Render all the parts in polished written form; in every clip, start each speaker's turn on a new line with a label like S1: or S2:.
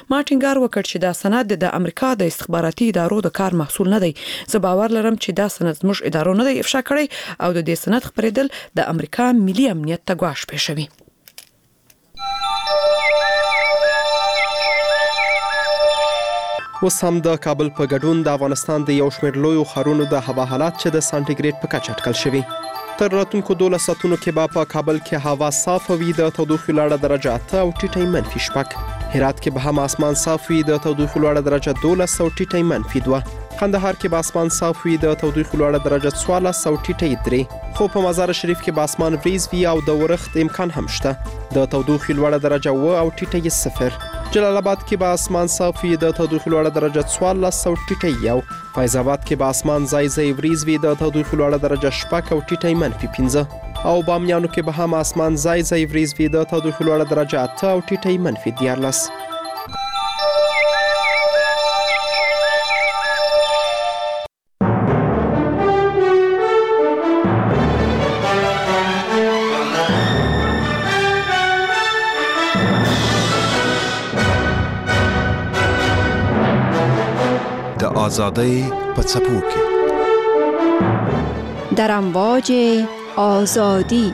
S1: ما ټینګار وکړ چې دا سند د امریکا د استخباراتي ادارو د کار محصول نه دی. زه باور لرم چې دا سند زموږ ادارو نه دی افشا کړی او د دې سند خپرېدل د امریکا ملي امنیت ته ګواښ پېښوي.
S2: اوس هم د کابل په ګډون د افغانستان د یو شمېر لویو ښارونو د هوا حالات چې د سانټیګریډ په کچه اټکل شوي. تر راتلونکو 12 ساعتونو کې به په کابل کې هوا صاف وي، د تودوخې لوړه درجه 8 او ټیټه -6. هرات کې به هم اسمان صاف وي، د تودوخې لوړه درجه 12 او ټیټه -2. قندهار کې به اسمان صاف وي، د تودوخې لوړه درجه 14 او ټیټه 3. خو په مزار شریف کې به اسمان وریځ وي او د ورښت امکان هم شته، د تودوخې لوړه درجه 9 او ټیټه 0. جلال آباد کې به اسمان صاف وي، د تودوخې لوړه درجه 14 او ټیټه 1. فیض آباد کې به اسمان ځای ځای وریځ وي، د تودوخې لوړه درجه 6 او ټیټه -5. او بامیانو کې به هم اسمان ځای ځای وریځ وي، د تودوخې لوړه درجه 8 او ټیټه -14.
S3: آزادی په څپو کې
S4: در امواج آزادی.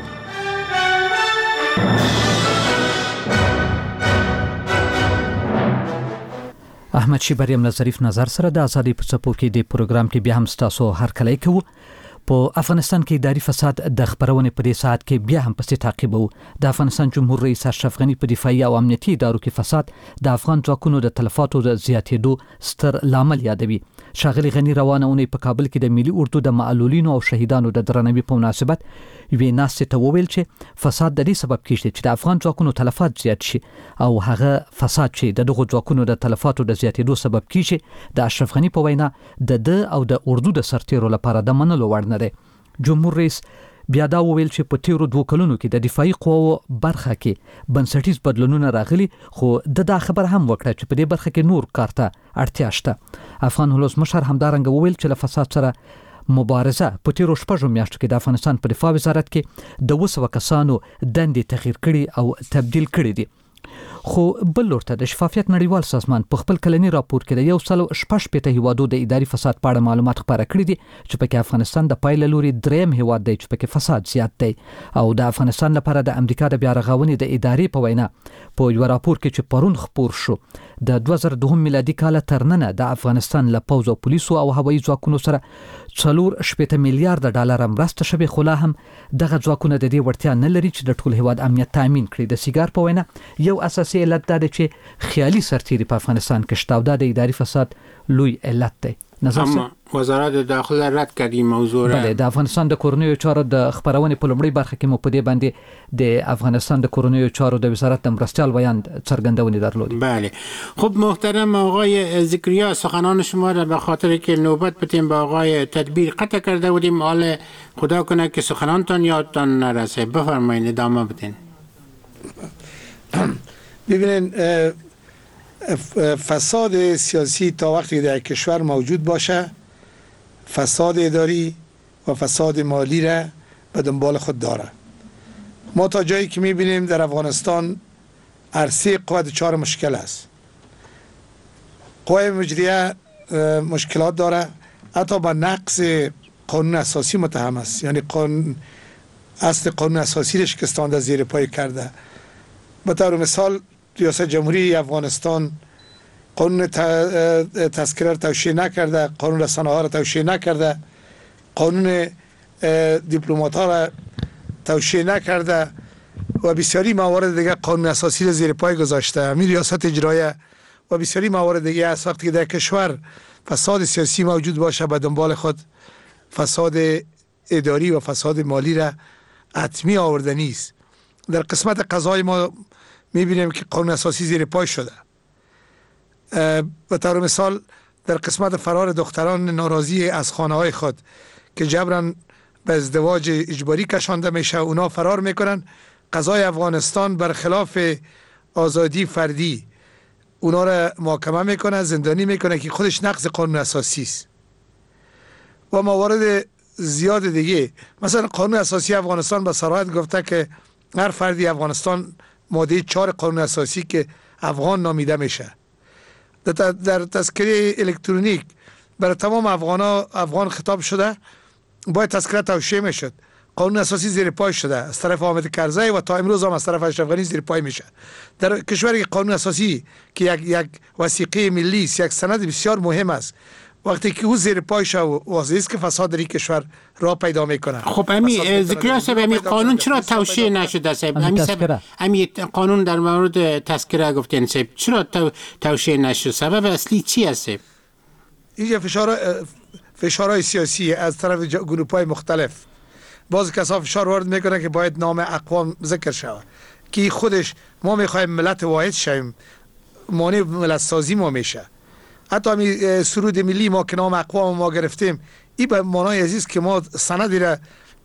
S5: احمد شیبریم ظریف نظر سره د آزادی په څپو کې د پروګرام کې بیا هم تاسو هرکلی کوو. په افغانستان کې اداري فساد د خبرونې په دې ساعت کې بیا هم پسې تعقیبو. د افغانستان جمهور رئیس اشرف غنی په دفاعي او امنیتي ادارو کې فساد د افغان ځواکونو د تلفاتو د زیاتېدو ستر لامل یادوي. ښاغلي غنی روانه اونۍ په کابل کې د ملي اردو د معلولینو او شهیدانو د درناوي په مناسبت یوې ناستې ته وویل چې فساد د دې سبب کیږي چې د افغان ځواکونو تلفات زیات شي او هغه فساد چې دغه ځواکونو د تلفاتو د زیاتېدو سبب کیږي د اشرف غنی په وینا د او د اردو د سرتیرو لپاره د منلو وړ نه دی. جمهور رئیس بیا دا وویل چې په تیرو 2 کلونو کې د دفاعي قواو برخه کې بنسټیز بدلونونه راغلي، خو دا خبر هم وکړه چې په دې برخه کې نور کار ته اړتیا شته. افغان ولسمشر همدارنګه وویل چې له فساد سره مبارزه په تیرو 6 میاشتو کې د افغانستان په دفاع وزارت کې د 200 کسانو دندې تغییر کړي او تبدیل کړي دي. خو بل لورته د شفافیت نړیوال سازمان په خپل کلنی راپور کې د 116 هیوادو د اداري فساد په اړه معلومات خپاره کړي دي چې پکې افغانستان د پایله لوري دریم هیواد دی چې پکې فساد زیات دی. او د افغانستان لپاره د امریکا د بیا رغونې د ادارې په وینا په یو راپور کې چې پرون خپور شو د 2002 میلادي کال تر ننه د افغانستان له پوځ او پولیسو او هوایي ځواکونو سره 4 میلیارډ ډالر مرسته شوې، خو لا هم دغه ځواکونه د دې وړتیا نه لري چې د ټول هیواد امنیت تامین کړي. د سیګار په وینا یو اساسي علت دا دی چې خیالي سرتیري په افغانستان کې شته او دا د اداري فساد لوی علت دی.
S6: اما وزارت داخله رد کړي موضوع را.
S5: بله، د افغانستان د کورنیو چارو د خبرونې په لومړۍ برخه کې مو په دې باندې د افغانستان د کورنیو چارو د وزارت د مرستیال بیان څرګندونې درلودې.
S6: بله. خب محترم آقای ذکریا، سخنان شما را به خاطر که نوبت بدیم با آقای تدبیر قطع کرده بودیم، حال خدا کنه که سخنانتان یادتان نرسه. بفرمایید ادامه بدین.
S7: ببینید فساد سیاسی تا وقتی در کشور موجود باشه، فساد اداری و فساد مالی را به دنبال خود داره. ما تا جایی که میبینیم در افغانستان عرصه قوه دچار مشکل است. قوه مجریه مشکلات داره، حتی با نقض قانون اساسی متهم است، یعنی اصل قانون اساسی را شکستانده، زیر پای کرده. به طور مثال ریاست جمهوری افغانستان قانون تذکره را توشیح نکرده، قانون رسانه ها را توشیح نکرده، قانون دیپلمات ها را توشیح نکرده و بسیاری موارد دیگه قانون اساسی را زیر پای گذاشته. همین ریاست اجرایه و بسیاری موارد دیگه است. وقتی که در کشور فساد سیاسی موجود باشه، به دنبال خود فساد اداری و فساد مالی را حتمی آورده نیست. در قسمت قضای ما میبینیم که قانون اساسی زیر پای شده. به طور مثال در قسمت فرار دختران ناراضی از خانه های خود که جبران به ازدواج اجباری کشانده میشه، اونا فرار میکنن. قضای افغانستان برخلاف آزادی فردی اونا را محاکمه میکنه، زندانی میکنه که خودش نقض قانون اساسی است. و موارد زیاد دیگه، مثلا قانون اساسی افغانستان به صراحت گفته که هر فردی افغانستان ماده 4 قانون اساسی که افغان نامیده میشه، در تذکره الکترونیک برای تمام افغان خطاب شده، باید تذکره توشیح میشد. قانون اساسی زیر پای شده از طرف حامد کرزی و تا امروز هم از طرف اشرف غنی زیر پای میشه. در کشوری قانون اساسی که یک وثیقه ملی است، یک سند بسیار مهم است، وقتی که او زیر پای شه واضح است که فساد در این کشور را پیدا میکنه.
S6: خب امی زکریا صاحب، امی قانون چرا توشیح نشده صاحب؟ امی قانون در مورد تذکره گفتین صاحب، چرا توشیح نشد؟ سبب اصلی چی است صاحب؟
S7: اینجا فشارهای سیاسی از طرف گروه‌های مختلف. بعضی کسا فشار وارد میکنه که باید نام اقوام ذکر شود، که خودش ما میخوایم ملت واحد شویم، مانع ملت سازی ما میشه. حتی همین سرود ملی ما که نام اقوام ما گرفتیم، این به معنای عزیز که ما سندی را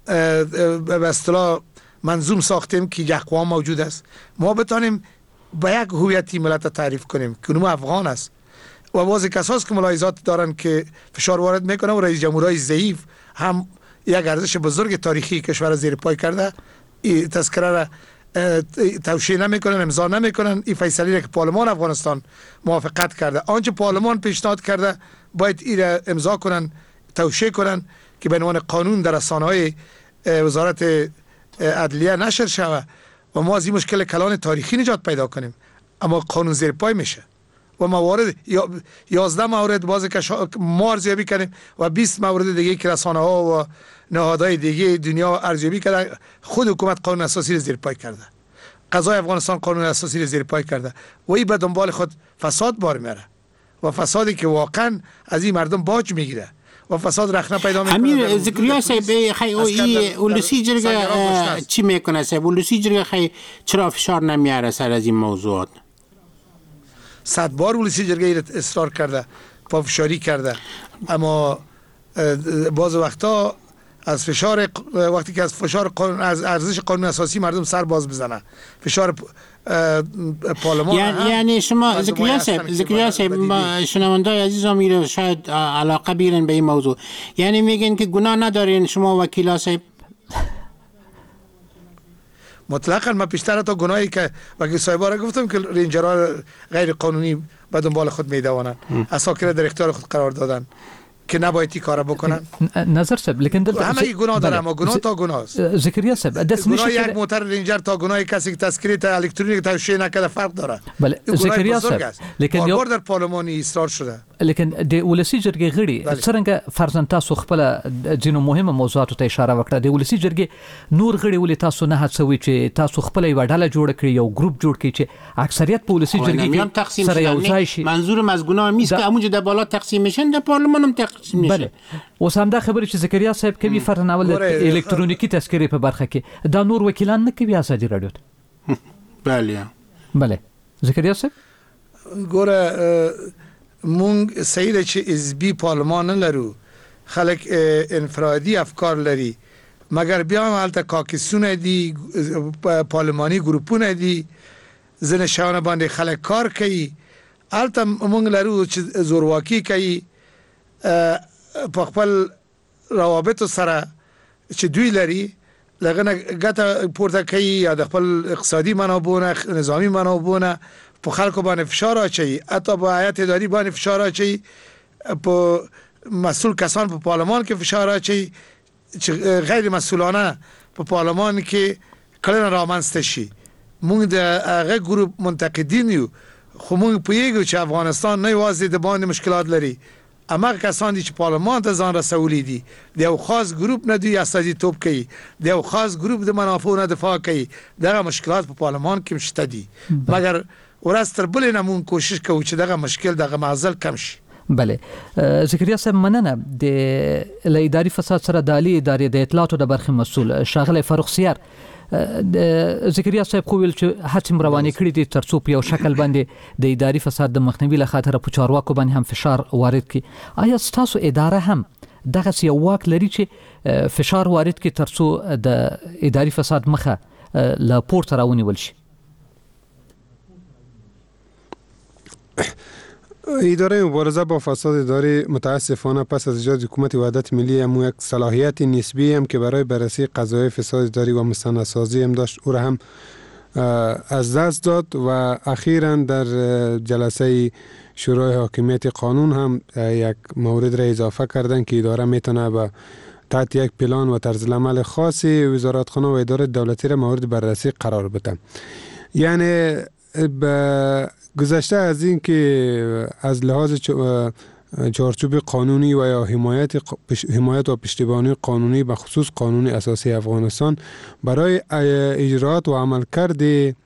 S7: به اصطلاح منظوم ساختیم که یک اقوام موجود است، ما بتانیم به یک هویتی ملت تعریف کنیم که اونم افغان است. و بعضی کساست که ملاحظات دارن که فشار وارد میکنه و رئیس جمهورهای ضعیف هم یک ارزش بزرگ تاریخی کشور زیر پای کرده، این تذکره را توشیح نمیکنن، امضا نمیکنن. این فیصله را که پارلمان افغانستان موافقت کرده، آنچه پارلمان پیشنهاد کرده باید این را امضا کنن، توشیح کنن که به عنوان قانون در رسانه‌های وزارت عدلیه نشر شود و ما از این مشکل کلان تاریخی نجات پیدا کنیم. اما قانون زیر پای میشه و موارد 11 مورد باز که ما ارزیابی کردیم و 20 مورد دیگه که رسانه ها و نهادهای دیگه دنیا ارزیابی کردن. خود حکومت قانون اساسی رو زیر پای کرده، قضای افغانستان قانون اساسی رو زیر پای کرده و این به دنبال خود فساد بار میره و فسادی که واقعا از این مردم باج میگیره و فساد رخنه پیدا میکنه.
S6: همین زکریا صاحب، خیلی اولوسی جرگه چی میکنه صاحب؟ اولوسی جرگه خیلی چرا فشار نمیاره سر از این موضوعات؟
S7: 100 بار اولوسی جرگه اصرار کرده، پافشاری کرده، اما باز وقتا از فشار، وقتی که از فشار از ارزش قانون اساسی مردم سر باز بزنه، فشار پارلمان
S6: یعنی شما زکریا صاحب شنوندای عزیزم میره شاید علاقه بیرن به این موضوع، یعنی میگن که گناه ندارین شما وکیلا صاحب؟
S7: مطلقاً من پیشتر تا گناهی که وکیل صاحبا را گفتم که رنجرها غیر قانونی به دنبال خود میدوانند، اساکر در اختیار خود قرار دادن که نباید این کارا بکنن.
S5: نظر صاحب، لیکن
S7: همه گناه داره، اما گناه تا گناه است.
S5: زکریا صاحب، دست
S7: گناه یک موتر رنجر تا گناه کسی که تذکره الکترونیک توشیح نکرده فرق داره.
S5: بله زکریا صاحب،
S7: لیکن بار در پارلمانی اصرار شده.
S5: لیکن د ولسی جرګې غړي څنګه فرضاً تاسو خپل ځینو مهمه موضوعاتو ته اشاره وکړه، د ولسی جرګې نور غړي ولې تاسو نه هڅوي چې تاسو خپل یو ډله جوړ کړئ، یو ګروپ جوړ کړئ چې اکثریت په ولسی جرګې کې سره یو ځای شي؟
S6: منظورم از گناه نیست که همونجا در بالا تقسیم میشن، در پارلمان هم تقسیم میشن.
S5: بله اوس هم دا خبره چې زکریا صاحب کوي فرضاً اول الکترونیکی تذکره په برخه کې دا نور وکیلان نه کوي ازادي رادیو ته؟ بله زکریا صاحب
S7: ګوره مونږ سیده چې حزبی پارلمان نه لرو، خلک انفرادی افکار لري، مگر بیا هم هلته کاکسونه دي، پارلمانی گروپونه دي، زن شاونه باندې خلک کار کوي. هلته مونږ لرو چې زورواکي کوي په خپل روابطو سره چې دوی لري، لغنه ګټه پورته کوي یا د خپل اقتصادي منابعونه، نظامی منابعونه په خلکو باندې فشار اچي، حتی په هیئت اداري باندې فشار اچي، په مسئول کسان په پارلمان کې فشار اچي چې غیر مسئولانه په پارلمان کې کړنه رامنځته شي. موږ د هغه ګروپ منتقدین یو، خو موږ پوهیږو چې افغانستان نه یوازې د باندې مشکلات لري، اما کسان دي چې پارلمان ته ځان رسولي دي، د یو خاص ګروپ نه دوی استازیتوب کوي، د یو خاص ګروپ د منافعو نه دفاع کوي. دغه مشکلات په پارلمان کې شته دي، مګر ورځ تر بلې نه مونږ کوشش کوو چې دغه مشکل دغه معضل کم شي.
S5: بله زکریا صاحب، مننه. د اداري فساد سره د عالی ادارې د اطلاعاتو د برخې مسؤل ښاغلی فاروق سیار، زکریا صاحب خو ویل چې هڅې روانې کړي دي ترڅو په یو شکل باندې د اداري فساد د مخنیوي له خاطره په چارواکو باندې هم فشار وارد کړي. آیا ستاسو اداره هم دغه یو واک لري چې فشار وارد کړي ترڅو د اداري فساد مخه له پورته راونیول شي؟
S8: اداره مبارزه با فساد اداری متاسفانه پس از ایجاد حکومت وحدت ملی هم یک صلاحیت نسبی هم که برای بررسی قضایای فساد اداری و مستندسازی هم داشت، او را هم از دست داد و اخیراً در جلسه شورای حاکمیت قانون هم یک مورد را اضافه کردن که اداره میتونه به تحت یک پلان و طرز العمل خاصی وزارتخانه و اداره دولتی را مورد بررسی قرار بده. یعنی گذشته از این که از لحاظ چارچوب قانونی و یا حمایت و پشتیبانی قانونی به خصوص قانون اساسی افغانستان برای اجرات و عملکرد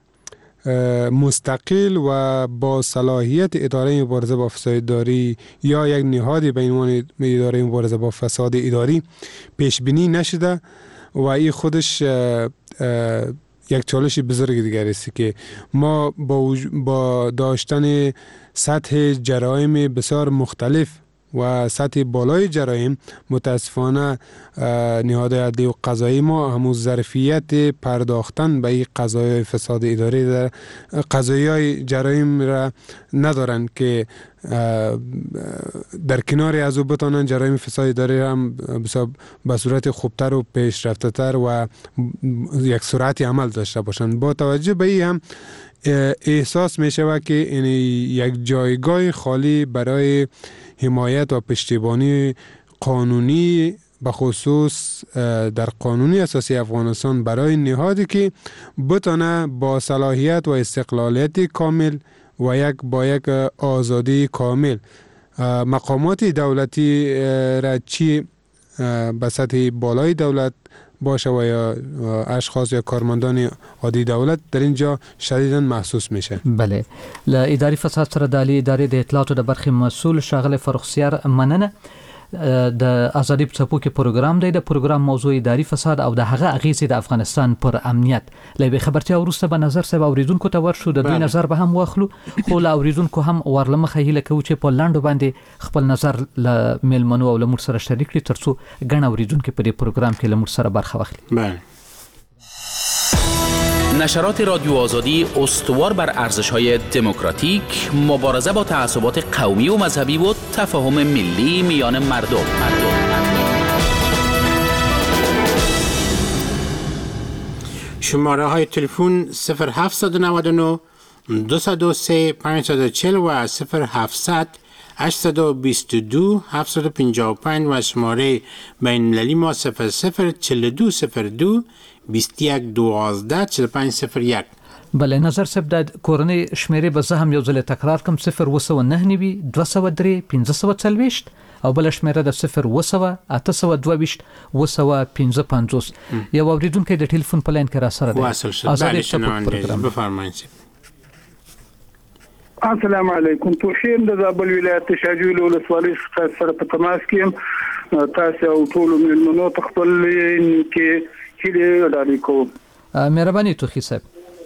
S8: مستقل و با صلاحیت اداره مبارزه با فساد اداری یا یک نهادی به عنوان اداره مبارزه با فساد اداری پیش بینی نشده و این خودش یک چالش بزرگ دیگر است که ما با داشتن سطح جرایم بسیار مختلف و سطح بالای جرایم متاسفانه نهاد عدلی و قضایی ما همون ظرفیت پرداختن به این قضایای فساد اداری در قضایای جرایم را ندارن که در کنار از او بتانن جرایم فساد اداری هم به صورت خوبتر و پیشرفته‌تر و یک سرعت عمل داشته باشند. با توجه به این هم احساس می شود که این یک جایگاه خالی برای حمایت و پشتیبانی قانونی به خصوص در قانون اساسی افغانستان برای نهادی که بتانه با صلاحیت و استقلالیت کامل و با یک آزادی کامل مقامات دولتی را چی به سطح بالای دولت باشه و یا اشخاص یا کارمندان عادی دولت در اینجا شدیداً محسوس میشه.
S5: بله. ل اداري فساد سره د ادارې د اطلاعاتو د برخې مسؤل شاغله فرخسیار مننه. د ازادي په څپو کې پروګرام دی، د پروګرام موضوع اداري فساد او د هغه اغیزې د افغانستان پر امنیت. لې به خبرتیا وروسته به نظر صاحب اوریدونکو ته ورشو، د دوی نظر به هم واخلو، خو لا اوریدونکو هم ورلمخه هیله کوي چې په لاندو باندې خپل نظر ل میلمنو او لمر سره شریک کړي ترڅو ګڼ اوریدونکو په دې پروګرام کې لمر سره برخه واخلي.
S6: بله.
S9: نشرات رادیو آزادی استوار بر ارزش‌های دموکراتیک، مبارزه با تعصبات قومی و مذهبی و تفاهم ملی میان مردم.
S6: شماره های تلفن 0799 203 540 و 0700 822 755 و شماره بین المللی ما 004202 2112 4501.
S5: بله نظر صاحب د کورنۍ شمیرې به زه هم یو ځل تکرار کوم 029 203 540 او بل شمیره د 0 822 255. یو اوریدونکو د ټلیفون په لاین کې را سره دی.
S6: آزادي پروګرام بفرمایئ.
S10: السلام علیکم. توخیم د زابل ولایت شاجوی ولسوالۍ سره په تماس کې تاسو او ټول ملمنو خپل کې کله ډالې کوم.
S5: مهرباني توخی صاحب.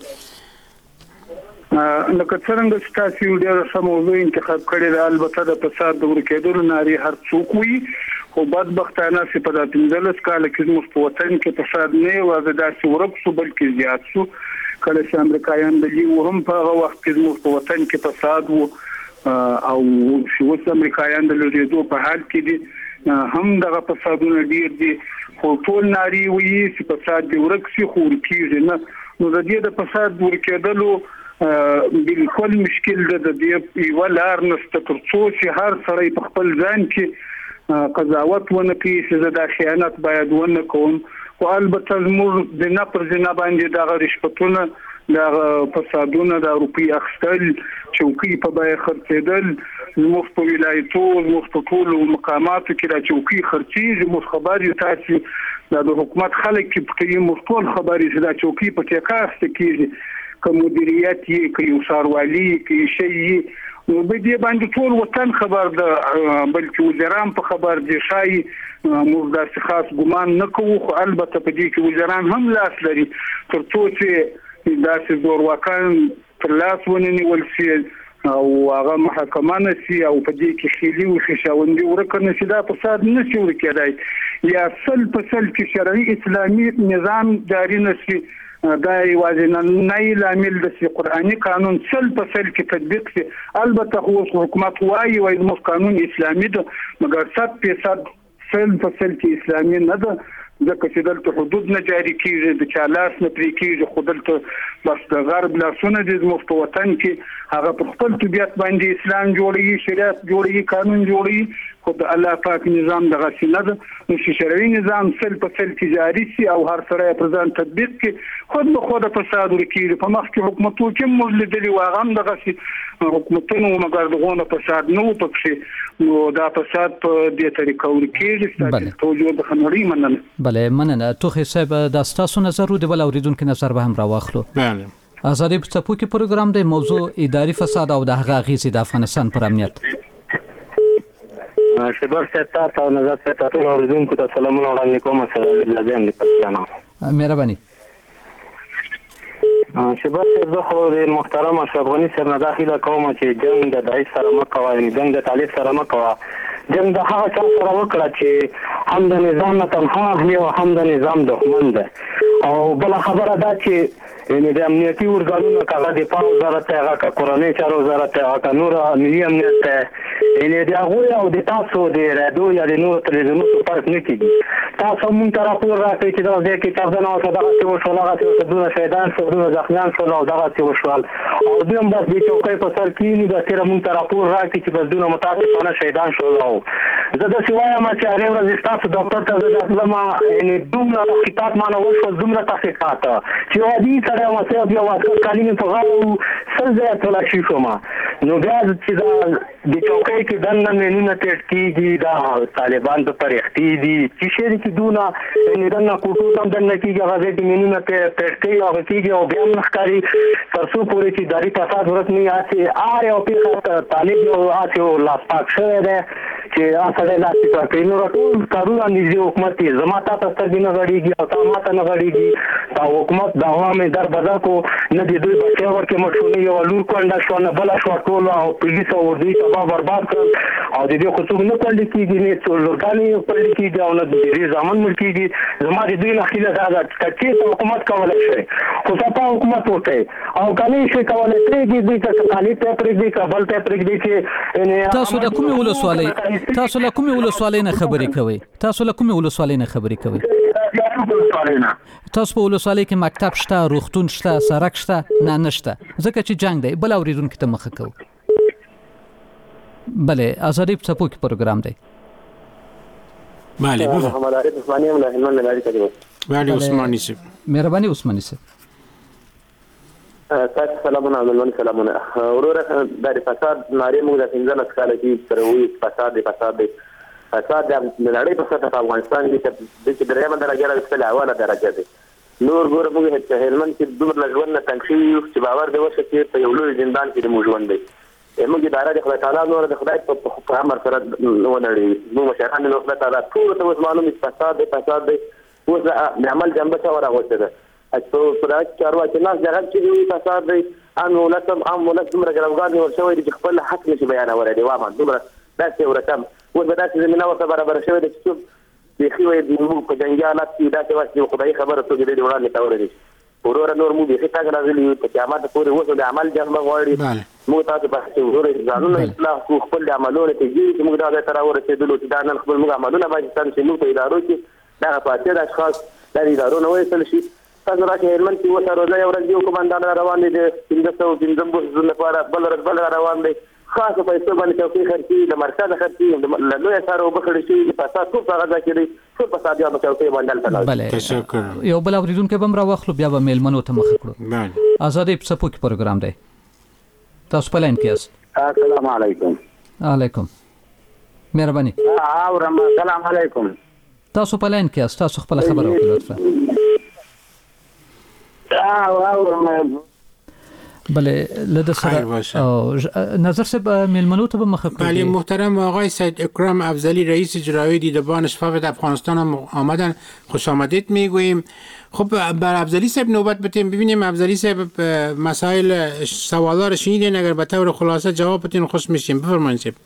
S10: لکه څنګه چې تاسو ډېر سموږی انتخاب کړی دی، البته د فساد د ورکېدلو ناری هر څوک وي، خو بدبختانه چې په 15 کال کې زموږ په وطن کې فساد نه یوازې داسې ورک شو بلکې زیات شو. کله چې امریکایان د یو هم په هغه وخت کې زموږ په وطن کې فساد وو او چې اوس امریکایان د لوړېدو په حال کې دي هم دغه فسادونه ډېر دي، خو ټول ناری وي چې فساد دې ورک شي خو ورکېږي نه. نو د دې د فساد ورکېدلو بالکل مشکل ده. د دې یو لار نشته ترڅو چې هر سړی په خپل ځان کې قضاوت ونه کړي چې زه دا خیانت باید ونه کوم. خو البته زموږ د نه پر ځنا باندې دغه رشوتونه، دغه فسادونه، د روپۍ اخیستل، چوکۍ په بیه خرڅېدل، زموږ په ولایتو زموږ په ټولو مقاماتو کې دا چوکۍ خرڅېږي. موږ خبر یو تاسو د حکومت خلک کې موږ ټول خبر یې دا چوکۍ په کې کاست کېږي، که مدیریت یې که یو ښاروالي که شي نو به دې باندې ټول وطن خبر ده، بلکې وزیران په خبر دي. شای موږ داسې خاص ګمان نه کوو، خو البته په دې کې وزیران هم لاس لري ترڅو چې داسې زورواکان تر لاس ونیول شي او هغه محاکمه نشي او په دې کې خېلي او خشاوندي ورکه نشي. دا فساد نشي ورکېدای یا سل په سل کې شرعي اسلامي نظام جاری نشي. دا یوازې نه لامل د قرآني قانون سل په سل کې تطبیق شي. البته خو حکومت وايي زموږ قانون اسلامي ده، مګر 100% سل په سل کې اسلامي نه ده. ځکه چې دلته حدود نه جاري کیږي د چا لاس نه پرې کیږي خو دلته بس د غرب لاسونه دي زموږ په وطن کې هغه په خپل طبیعت باندې اسلام جوړوي شریعت جوړوي قانون جوړوي خو د الله پاک نظام دغه څه نه ده نو چې شرعي نظام سل په سل کې جاري شي او هر سره په ځان تطبیق کې خود به خود فساد ورکیږي په مخ کې حکومتو کې موږ لیدلي و هغه هم دغه څه حکومتونو مګر دغه فساد نه و پکې نو دا فساد په دې طریقه ورکیږي ستاسو توجه د خنوري مننه
S5: بله مننه توخی صاحب دا ستاسو نظر د بل اوریدونکو نظر به هم راواخلو
S6: بله
S5: آزادی په څپو کې پروګرام دی موضوع اداري فساد او د هغه اغیزې د افغانستان پر امنیت
S11: شباب ستا ته نظر ستا ټول اوریدونکو ته سلامونه وړاندې کوم سره لازم دي پښتانه
S5: مهرباني
S11: شباب زه خو د محترم اشرف غنی سره نه داخله کوم چې جنگ د دای سره مکوای جنگ د طالب سره مکوا جنگ د هغه چا سره وکړه چې هم د نظام نه تنها اهلی او هم د نظام دښمن ده او بل خبره ده چې د امنیتي ارګانونو کاغه د پاو وزارت هغه کورنۍ چارو وزارت هغه نور ملي امنیت د هغه او د تاسو د رادیو یا د نور تلویزیونونو په فرق نه کیږي تاسو مونږ ته راپور راکړئ چې دا د کتابونو او دغه څه وشول هغه څه دونه شهیدان شول دونه زخمیان شول او دغه څه وشول او دوی هم بس د چوکۍ په سر کې نه د تیر مونږ ته راپور راکړي چې بس دونه متاسفانه شهیدان شول او زه د سوایم چې هغه ورځ تاسو ډاکټر ته ځم یعنی دومره تحقیقات ما نه وشول دومره تحقیقات چې ودی سره واسه بیا واسه کلمې په غاړه سل ځای ټول شي کومه نو بیا چې دا د چوکۍ کې دنه مینونه تېټ کیږي دا طالبان په پرېختي دي چې شری کې دونه یعنی دنه کوټو هم دنه کیږي هغه دې مینونه تېټ کوي او کیږي او بیا مخکاري ترڅو پورې چې داری فساد ورت نه آسي آره او په طالب او آسي او لاس پاک شوی دی چې اصله لاسي کوي نو ټول کارونه نږدې حکومت یې زما تاسو ته دینه غړيږي او تاسو ماته نه غړيږي دا حکومت دا عوامي در بازار کو نه دي دوی بچي ورکه مشونه یو لور کونډه شو نه بل شو ټول او پولیس او ورځي تبا برباد کړ او د دې خصوص نه کولې کېږي نه ټول ورګانې پر کېږي او نه د دې ځامن ملکيږي زما د دوی نه خیله دا چې حکومت کولای شي خو تاسو حکومت وکړي او کله شي کولای پرېږي چې کالي ته پرېږي کابل ته پرېږي چې
S5: تاسو د کومې ولسوالۍ تاسو له کومې ولسوالۍ نه خبرې کوئ تاسو له کومې ولسوالۍ نه خبرې کوئ تاسو په ولسوالۍ کې مکتب شته روغتون شته سړک شته نه نشته ځکه چې جنگ دی بل اوریدونکو ته مخه کوو بله آزادی په څپو کې پروګرام دی
S6: بله
S11: محمد عارف عثماني هم له هلمند نه راځي
S6: بله عثماني صاحب
S5: مهرباني عثماني صاحب
S11: تاسو سلامونه عملونه سلامونه وروره د فساد ناری موږ د 15 کال کې تر وې فساد د نړۍ په سطح افغانستان کې د درېمه درجه راځي اوله درجه ده نور ګور موږ هیڅ هلمند کې دومره ژوند نه تنګ شي چې باور دی وشه چې په یو لوی زندان کې موږ ژوند دی موږ اداره د خدای تعالی نور د خدای په امر سره ونړي نو مشران نو خدای تعالی ټول ته معلومه فساد دی اوس د عمل جنبه څه ورغوته ده اته پرات چاروا چې ناس جګړه چې فساد دی ان ولتم ام ولتم رګرغان ورشوي چې خپل حق نشي بیانوي دی وامه دومره داسې ورتم و به داسې زمينه وته برابر شوی د چې بيخي وي د موږ په جنجالات کې داسې واسي خدای خبره ته دې وړاندې تاور دي ورور نور موږ بيخي تاګ راغلي ته قیامت پورې وته د عمل جنبه غواړي موږ تاسو په څیر ورور ځانونه اصلاح کو خپل عملونه ته چې موږ دا تر ورسېدلو چې دا نن خپل موږ عملونه باندې څنګه موږ په ادارو کې دا په څیر اشخاص د ادارو نه وېسل شي تاسو راځي هلمند کې وته روزه یو ورځ یو کمانډان روان دي 315 لپاره بل روان دي خاصه پیسې باندې چوکۍ خرڅي د مرکز خرڅي د لوی سره وبخړې شي د پاسه ټول هغه ځکه ټول پاسه بیا چوکۍ باندې تلل
S5: بله
S6: تشکر
S5: یو بل اوریدونکو به راوخلو بیا به میلمنو ته مخ کړو
S6: بله
S5: آزادی په څپو کې پروګرام دی تاسو په لاین کې یاست
S11: السلام علیکم
S5: علیکم مهرباني
S11: السلام علیکم
S5: تاسو په لاین کې یاست تاسو خپل خبره وکړئ لطفا بله لده سره نظر صاحب میلمنو ته مخه کړی
S6: بله محترم آقای سید اکرم افضلی رئیس اجرایی دیدبان شفاف افغانستان هم آمدن خوش آمدید میگوییم خب بر افضلی صاحب نوبت بتیم ببینیم افضلی صاحب مسائل سوالا رو شنیدین اگر به طور خلاصه جواب بتین خوش میشیم بفرمایید صاحب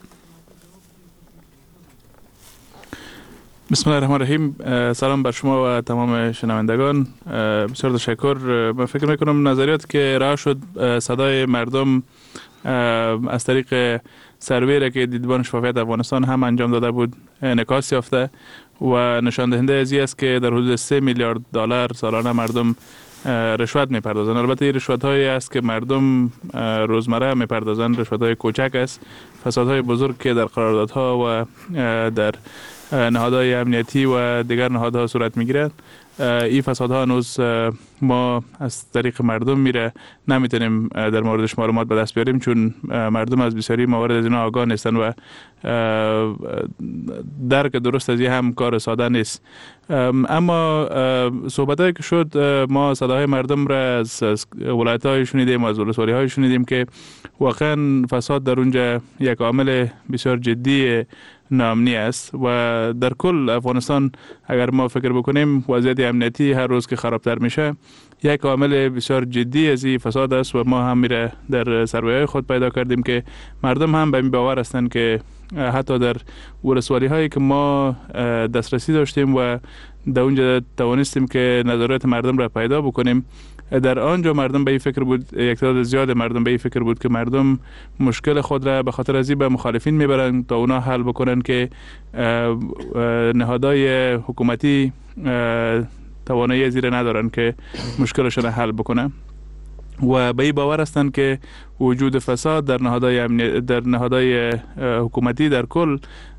S12: بسم الله الرحمن الرحیم سلام بر شما و تمام شنوندگان بسیار تشکر من فکر میکنم نظریات که ارائه شد صدای مردم از طریق سروی را که دیدبان شفافیت افغانستان هم انجام داده بود انعکاس یافته و نشان دهنده از این است که در حدود 3 میلیارد دلار سالانه مردم رشوت میپردازند. البته این رشوت هایی است که مردم روزمره میپردازند، رشوت های کوچک است. فسادهای بزرگ که در قراردادها و در نهادهای امنیتی و دیگر نهادها صورت میگیرد، این فسادها هنوز ما از طریق مردم میره نمیتونیم در موردش معلومات به دست بیاریم، چون مردم از بسیاری موارد از اینا آگاه نیستن و درک درست از این هم کار ساده نیست. اما صحبتایی که شد، ما صداهای مردم را از ولایت های شنیدیم، از ولسوالی های شنیدیم که واقعا فساد در اونجا یک عامل بسیار جدی ناامنی است و در کل افغانستان اگر ما فکر بکنیم وضعیت امنیتی هر روز که خرابتر میشه یک عامل بسیار جدی از این فساد است و ما هم میره در سروی‌های خود پیدا کردیم که مردم هم به این باور هستند که حتی در ولسوالی هایی که ما دسترسی داشتیم و در اونجا توانستیم که نظرات مردم را پیدا بکنیم، در آنجا مردم به این فکر بود، یک تعداد زیاد مردم به این فکر بود که مردم مشکل خود را به خاطر از این به مخالفین میبرند تا اونا حل بکنن که نهادهای حکومتی توانایی زیر ندارن که مشکلشون را حل بکنن و به این باور هستند که وجود فساد در نهادهای حکومتی در کل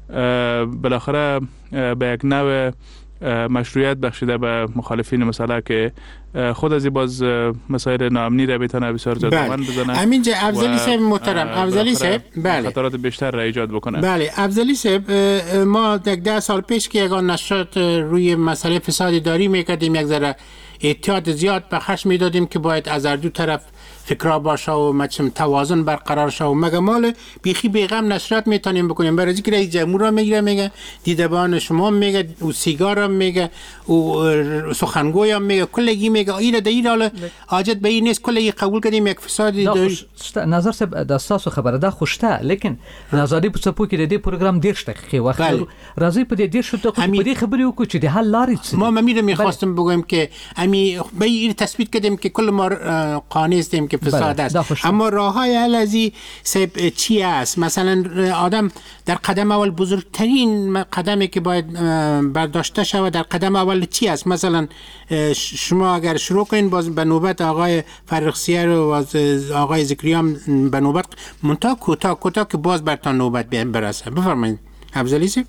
S12: بالاخره به یک نوع مشروعیت بخشیده به مخالفین مسئله که خود از این باز مسائل ناامنی را بتونه بسیار زیادمند بزنه.
S6: همینجا افضلی صاحب محترم، افضلی صاحب بله
S12: خطرات بیشتر را ایجاد بکنه.
S6: بله افضلی صاحب، ما 10 سال پیش که یگان نشریات روی مسئله فساد اداری میکردیم یک ذره احتیاط زیاد به خرج میدادیم که باید از هر دو طرف فکرها باشه و توازن برقرار شه و مگه مال بیخی بیغم نشریات میتونیم بکنیم. برای اینکه رئیس جمهور هم میگه دیدبان شما میگه و سیگار هم میگه و سخنگوی هم میگه کلگی میگه ایره در ایره حاجت به این نیست کلگی قبول کردیم یک فساد اداری.
S5: نظر صاحب د تاسو خبره ده خوشته، لیکن نظری په څپو کې د دې پروګرام 10 دقیقې وخت راځي په دې 10 دقیقو په دې خبرې وکړو چې د حل لارې څه.
S6: ما میخواستم بگم که به این تثبیت کردیم که کل ما قانع هستیم که فساد است، اما راههای حل از این چی است؟ مثلا آدم در قدم اول بزرگترین قدمی که باید برداشته شود در قدم اول چی است؟ مثلا شما اگر شروع کنین باز به نوبت آقای فرخ‌سیر و آقای ذکریا به نوبت منتها کوتاه که باز برتان نوبت برسه. بفرمایید افضلی صاحب.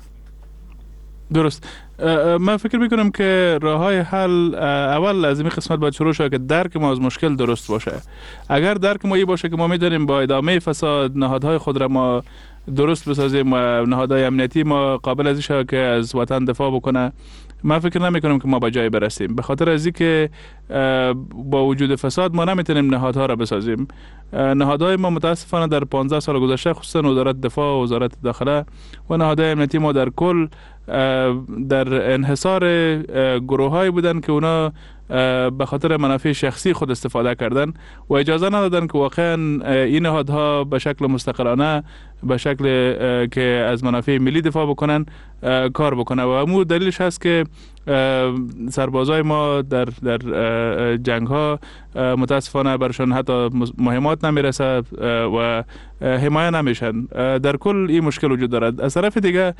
S12: درست. من فکر میکنم که راههای حل اول از این قسمت باید شروع شد که درک ما از مشکل درست باشه. اگر درک ما این باشه که ما میدونیم با ادامه فساد نهادهای خود را ما درست بسازیم و نهادهای امنیتی ما قابل از این که از وطن دفاع بکنه، من فکر نمی کنم که ما به جای برسیم. به خاطر از اینکه با وجود فساد ما نمیتونیم نهادها را بسازیم. نهادهای ما متاسفانه در 15 سال گذشته خصوصا وزارت دفاع و وزارت داخله و نهادهای امنیتی ما در کل در انحصار گروه‌هایی بودن که اونا به خاطر منافع شخصی خود استفاده کردن و اجازه ندادن که واقعا این نهادها به شکل مستقلانه به شکل که از منافع ملی دفاع بکنن کار بکنه و امور دلیلش هست که سربازای ما در جنگ ها متاسفانه برشان حتی مهمات نمیرسه و حمایه نمیشن. در کل این مشکل وجود دارد. از طرف دیگه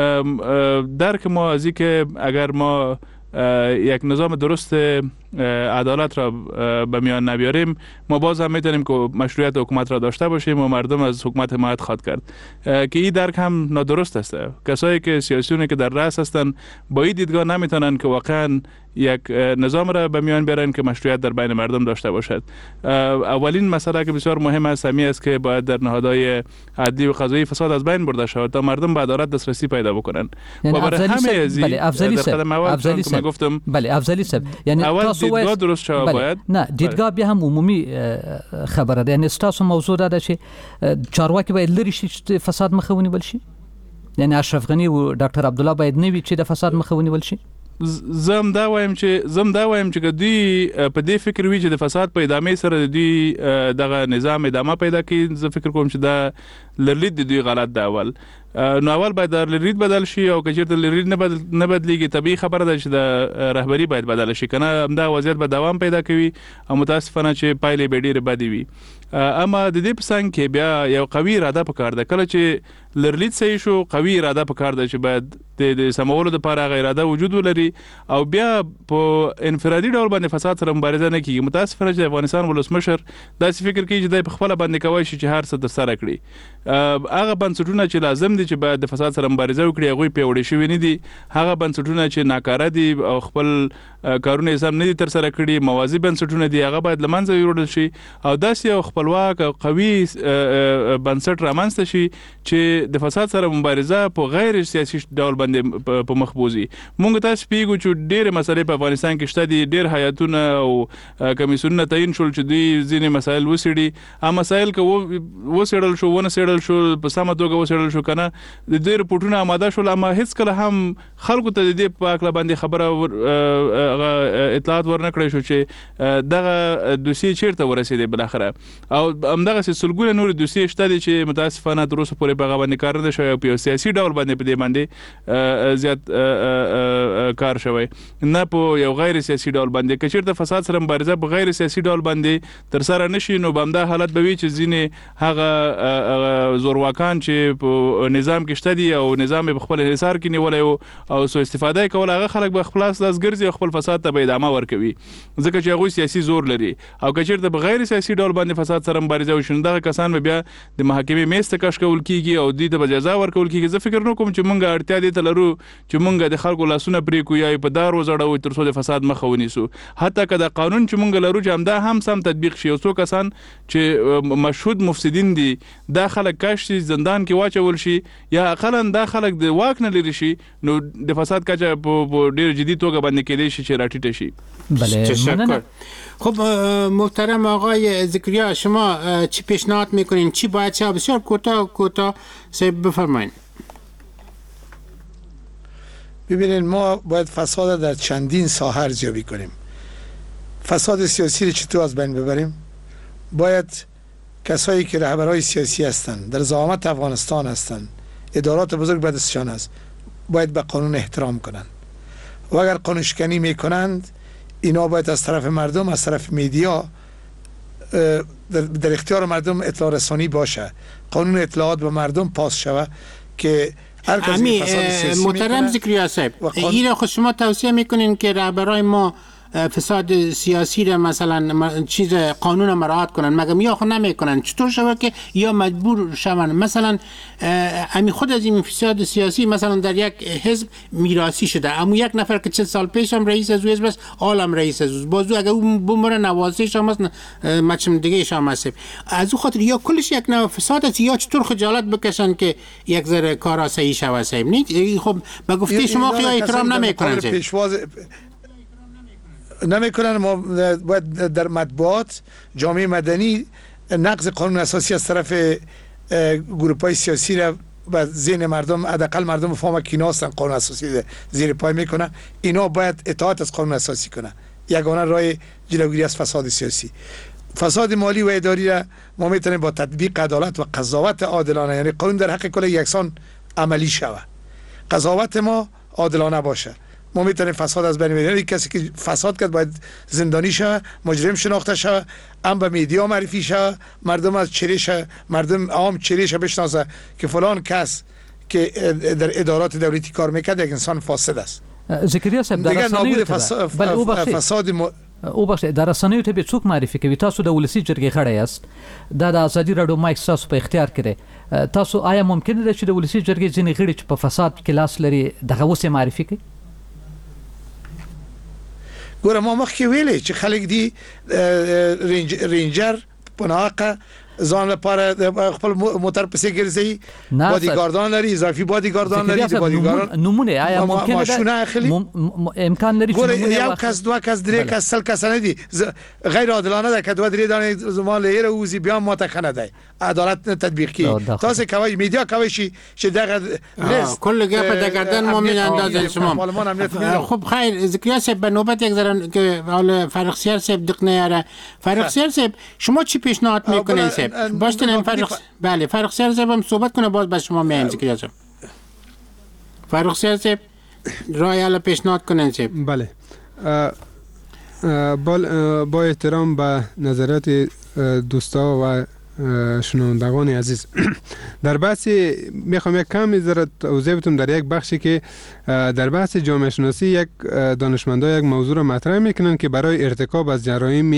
S12: درک ما از این که اگر ما یک نظام درست عدالت را به میان نبیاریم ما باز هم میتونیم که مشروعیت حکومت را داشته باشیم و مردم از حکومت حمایت خواهد کرد که این درک هم نادرست است. کسایی که سیاسیونی که در رأس هستند با این دیدگاه نمیتونن که واقعا یک نظام را به میان بیارن که مشروعیت در بین مردم داشته باشد. اولین مسئله که بسیار مهم است همین است که باید در نهادهای عدلی و قضایی فساد از بین برده شود تا مردم به عدالت دسترسی پیدا بکنن. و برای همه از این در قدم اول که گفتم
S5: بله افضلی صاحب یعنی
S12: دیدگاه درست شود باید
S5: نه دیدگاه بیا هم عمومی خبره ده. یعنی تاسو موضوع ده چې چارواکي باید لري شي فساد مخه ونیول شي، یعنی اشرف غنی او ډاکټر عبد الله باید نوي چې د فساد مخه ونیول شي.
S12: زم دا وایم چې دوی په دې فکر وی چې د فساد په ادامه سره دوی دغه نظام ادامه پیدا کوي. زه فکر کوم چې دا لرلید دوی غلط دی. اول نو اول باید د لرید بدل شي او که چیرته لرید نه بدلیږي طبيعي خبره ده چې د رهبری باید بدل شي کنه همدا وضعیت به دوام پیدا کوي او متاسفانه چې پایلې به ډېرې بدې وي. اما د دې په څنګ کې بیا یو قوي اراده پکار ده. کله چې لرلید صحیح شو قوي اراده پکار ده چې باید د سمولو لپاره غیر اراده وجود ولري او بیا په انفرادي ډول باندې فساد سره مبارزه نه کیږي. متاسفانه چې افغانستان ولسمشر داسې فکر کوي چې د خپل باندې کوي چې هر څه در سره کړی. هغه بنسټونه چې لازم دي چې باید د فساد سره مبارزه وکړي هغه پیوړې شوی نه دي. هغه بنسټونه چې ناکاره دي او خپل کارونه سم نه دي تر سره کړي موازی بنسټونه دي هغه باید لمنځه یوړل شي او داسې یو خپلواک او قوي بنسټ رامنځته شي چې د فساد سره مبارزه په غیر سیاسي ډول باندې په مخ بوزي. مونږ تاسو پیګو چې ډېر مسلې په افغانستان کې شته دي ډېر حیاتونه او کمیسیونونه تعین شول چې دوی ځینې مسایل وسیړي. هغه مسایل که وسیړل شو ونه سیړل شو په سمه توګه وسیړل شو کنه د دې رپورټونه آماده شول اما هیڅ کله هم خلکو ته د دې په اړه باندې خبره اطلاعات ورنکړې شو چې دغه دوسیه چیرته ورسېده بل اخره او همدغه سلګونه نور دوسیه شته دي چې متاسفانه تر اوسه پورې په باندې کار نه شوی او په سیاسي ډول باندې په دې باندې زیات کار شوی نه په یو غیر سیاسي ډول باندې که چیرته فساد سره مبارزه په غیر سیاسي ډول باندې تر سره نشي نو بمدا حالت به وي چې ځینې هغه زورواکان چې په نظام کې شته دي او نظام په خپل انحصار کې نیولای او سو استفاده کول هغه خلک به خپل لاس ګرځي خپل فساد ته به ادامه ورکوي ځکه چې هغه سیاسي زور لري او که چیرته په غیر سیاسي ډول باندې فساد سره مبارزه وشي دغه کسان به بیا د محکمې میز ته کش کول کیږي او دوی ته به جزا ورکول کیږي. زه فکر نه کوم چې مونږه اړتیا دي ته لرو چې مونږه د خلکو لاسونه پرې کوو یا په دار وزړو تر څو د فساد مخه ونیسو. حتی که د قانون چې مونږ لرو چې همدا هم سم تطبیق شي او څو کسان چې مشهود مفسدین دي دا خلک کاش شي زندان کې واچول شي یا اقلا دا خلک د واک نه لري شي نو د فساد کچه په ډیر جدي توګه باندې کېدای شي چې راټیټ شي.
S6: بله خب محترم آقای ذکریا شما چی پیشنهاد میکنین چی باید چه بسیار کوتاه سیب بفرمایید.
S7: ببینید ما باید فساد در چندین ساحه ارزیابی کنیم. فساد سیاسی رو چطور از بین ببریم؟ باید کسایی که رهبرای سیاسی هستند در زعامت افغانستان هستند ادارات بزرگ به دستشان است باید به قانون احترام کنند و اگر قانون شکنی میکنند اینا باید از طرف مردم از طرف میدیا در اختیار مردم اطلاع رسانی باشه قانون اطلاعات به مردم پاس شود که هر کسی فساد سیاسی
S6: محترم ذکریا صاحب این خود شما توصیه میکنین که رهبرای ما فساد سیاسی را مثلا چیز قانون مراعات کنن مگه یا خود نمیکنن چطور شود که یا مجبور شون مثلا امی خود از این فساد سیاسی مثلا در یک حزب میراثی شده اما یک نفر که 40 سال پیش هم رئیس از حزب است عالم رئیس از بازو اگه اون بمره نوازش هم است مچم دیگه شام است از او خاطر یا کلش یک نوع فساد است یا چطور خجالت بکشن که یک ذره کارا صحیح شود صاحب نه خب به گفته شما خیلی احترام نمیکنن
S7: نمیکنن. ما باید در مطبوعات جامعه مدنی نقض قانون اساسی از طرف گروه‌های سیاسی را و ذهن مردم حداقل مردم فهم که اینا هستن قانون اساسی زیر پای میکنن اینا باید اطاعت از قانون اساسی کنن. یگانه راه جلوگیری از فساد سیاسی. فساد مالی و اداری را ما میتونیم با تطبیق عدالت و قضاوت عادلانه یعنی قانون در حق کل یکسان عملی شود قضاوت ما عادلانه باشه ما میتونیم فساد از بین ببریم. کسی که فساد کرد باید زندانی شه مجرم شناخته شه هم به میدیا معرفی شه مردم از چریش مردم عام چریش بشناسه که فلان کس که در ادارات دولتی کار میکرد یک انسان فاسد است.
S5: ذکریا صاحب در
S7: نابود فساد
S5: او بخش در رسنیو ته به څوک معرفي کوي تاسو د ولسی جرګې غړی یاست دا د ازادي راډیو مایک تاسو په اختیار کړی تاسو آیا ممکن ده چې د ولسی جرګې ځینې غړي چې په فساد کې لاس لري دغه وسه معرفي کوي؟
S7: ګوره ما مخکې ویلې چې خلک دی رینجر پناهقه ځان لپاره خپل موټر پسې ګرځي بادیګاردان لري اضافي بادیګاردان لري د بادیګاردان
S5: نمونه آیا ممکن ده امکان لري
S7: چې یو کس دوه کس درې کس سل کس نه دي غیر عادلانه ده که دوه درې دانه زمان له یره وزي بیا ماته خنه ده عدالت تطبیق کی تاسو کوي میډیا کوي چې دغه
S6: کل گپ دگردن ما میاندازیم شما خب خیر ذکریا صاحب به نوبت یک ذره که حال فرخسیار صاحب دق نیاره فرخسیار صاحب شما چی پیشنهاد میکنین صاحب باشتن فرخ بله فرخسیار صاحب هم صحبت کنه باز با شما میایم ذکریا صاحب فاروق صاحب رای حل پیشنهاد کنن صاحب.
S8: بله، با احترام به نظرات دوستا و شنوندگان عزیز، در بحث میخوام یک کمی ذره توضیح بدم در یک بخشی که در بحث جامعه شناسی یک دانشمندا یک موضوع را مطرح میکنن که برای ارتکاب از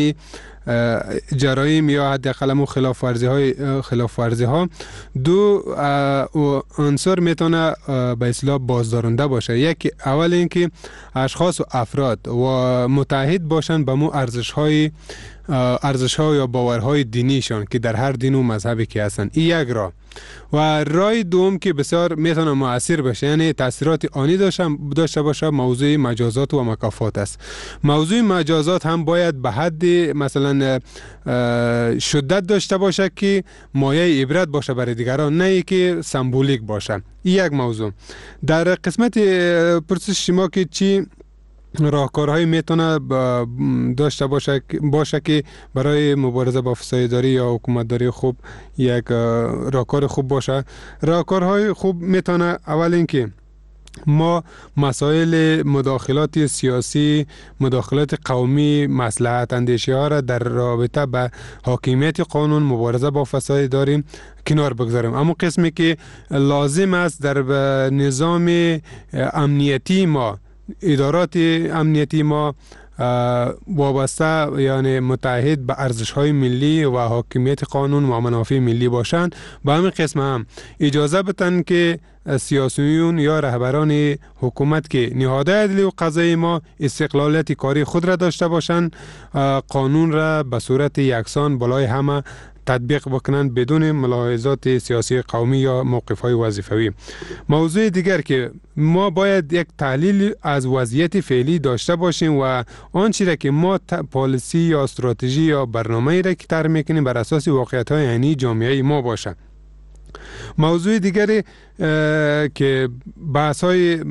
S8: جرایم یا حداقل خلاف ورزی ها دو عنصر میتونه به اصطلاح بازدارنده باشه. یکی اول اینکه اشخاص و افراد و متحد باشن به مو ارزش‌ها یا باورهای دینیشان که در هر دین و مذهبی که هستن. این یک راه. و راه دوم که بسیار میتونه مؤثر باشه، یعنی تاثیرات آنی داشته باشه، موضوع مجازات و مکافات است. موضوع مجازات هم باید به حد مثلا شدت داشته باشه که مایه عبرت باشه برای دیگران، نه ای که سمبولیک باشه. این یک موضوع. در قسمت پرسش شما که چی راهکارهایی میتونه داشته باشه که برای مبارزه با فسادداری یا حکومتداری خوب یک راهکار خوب باشه. راهکارهای خوب میتونه اول اینکه ما مسائل مداخلات سیاسی، مداخلات قومی، مصلحت اندیشی ها را در رابطه به حاکمیت قانون، مبارزه با فسادداری کنار بگذاریم. اما قسمی که لازم است در نظام امنیتی ما، ادارات امنیتی ما وابسته یعنی متحد به ارزش‌های ملی و حاکمیت قانون و منافع ملی باشند، به همین قسم هم اجازه بدن که سیاسیون یا رهبران حکومت که نهادهای عدلی و قضایی ما استقلالیت کاری خود را داشته باشند، قانون را به صورت یکسان بالای همه تطبیق بکنند بدون ملاحظات سیاسی قومی یا موقف‌های وظیفوی. موضوع دیگر که ما باید یک تحلیل از وضعیت فعلی داشته باشیم و آنچه را که ما پالیسی یا استراتژی یا برنامه‌ای را که طرح می‌کنیم بر اساس واقعیت‌های عینی جامعه ما باشه. موضوع دیگری که بحث‌های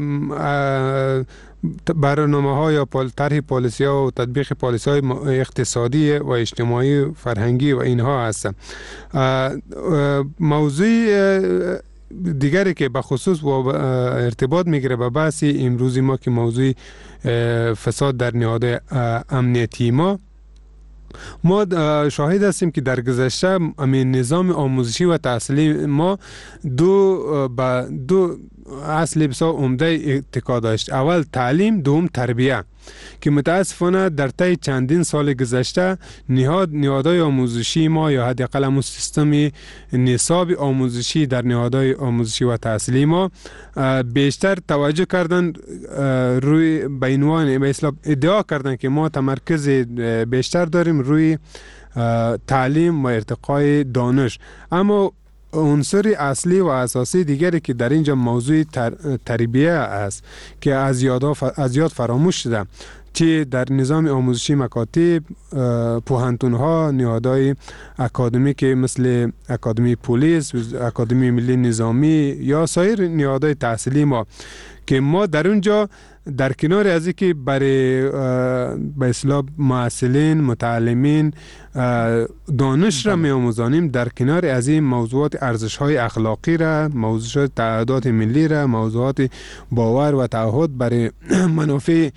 S8: برنامه‌ها یا طرح پالیسی‌ها و تطبیق پالیسی‌های اقتصادی و اجتماعی و فرهنگی و اینها هستند. موضوع دیگری که به خصوص ارتباط میگیره به بحث امروزی ما که موضوع فساد در نهادهای امنیتی ما شاهد هستیم که در گذشته همین نظام آموزشی و تحصیلی ما دو اصل بسیار عمده اتکا داشت. اول تعلیم، دوم تربیه، که متاسفانه در طی چندین سال گذشته نهادهای آموزشی ما یا حداقل همون سیستم نصاب آموزشی در نهادهای آموزشی و تحصیلی ما بیشتر توجه کردن روی به عنوان به اصطلاح ادعا کردن که ما تمرکز بیشتر داریم روی تعلیم و ارتقای دانش. اما عنصر اصلی و اساسی دیگری که در اینجا موضوع تربیه است که از یاد فراموش شده، چه در نظام آموزشی مکاتب، پوهنتون‌ها، نهادهای اکادمیک مثل اکادمی پلیس، اکادمی ملی نظامی یا سایر نهادهای تحصیلی ما، که ما در اونجا در کنار از اینکه برای به اصطلاح معلمین، متعلمین دانش را می‌آموزانیم، در کنار از این موضوعات ارزش‌های اخلاقی را، موضوعات تعهدات ملی را، موضوعات باور و تعهد برای منافع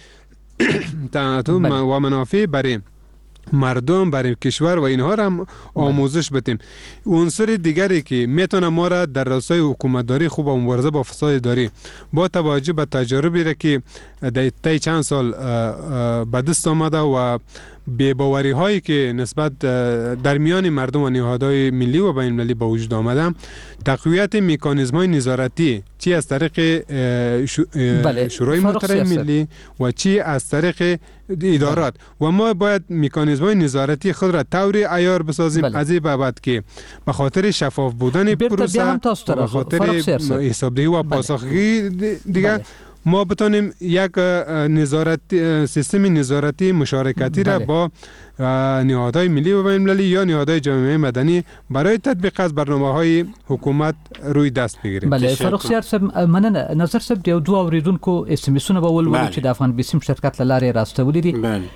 S8: و منافع برای مردم، برای کشور و اینها را هم آموزش بدیم. عنصر دیگری که میتونه ما را در راستای حکومتداری خوب و مبارزه با فسادداری با توجه به تجاربی را که در طی چند سال به دست آمده و بی‌باوری هایی که نسبت در میان مردم و نهادهای ملی و بین المللی به وجود آمده، تقویت مکانیزم های نظارتی چی از طریق شورای محترم ملی و چی از طریق ادارات، و ما باید مکانیزم های نظارتی خود را طوری عیار بسازیم از این بابت که به خاطر شفاف بودن پروسه، به خاطر حسابدهی و پاسخگویی دیگر ما بتونیم یک سیستم نظارتی مشارکتی را با نهادهای ملی و بین المللی یا نهادهای جامعه مدنی برای تطبیق از برنامه‌های حکومت روی دست بگیریم.
S5: بله، فاروق صاحب مننه. نظر صاحب یو دوه اوریدونکو اس ام اسونه به ولولو چې د افغان بیسیم شرکت لاره راستولې دي.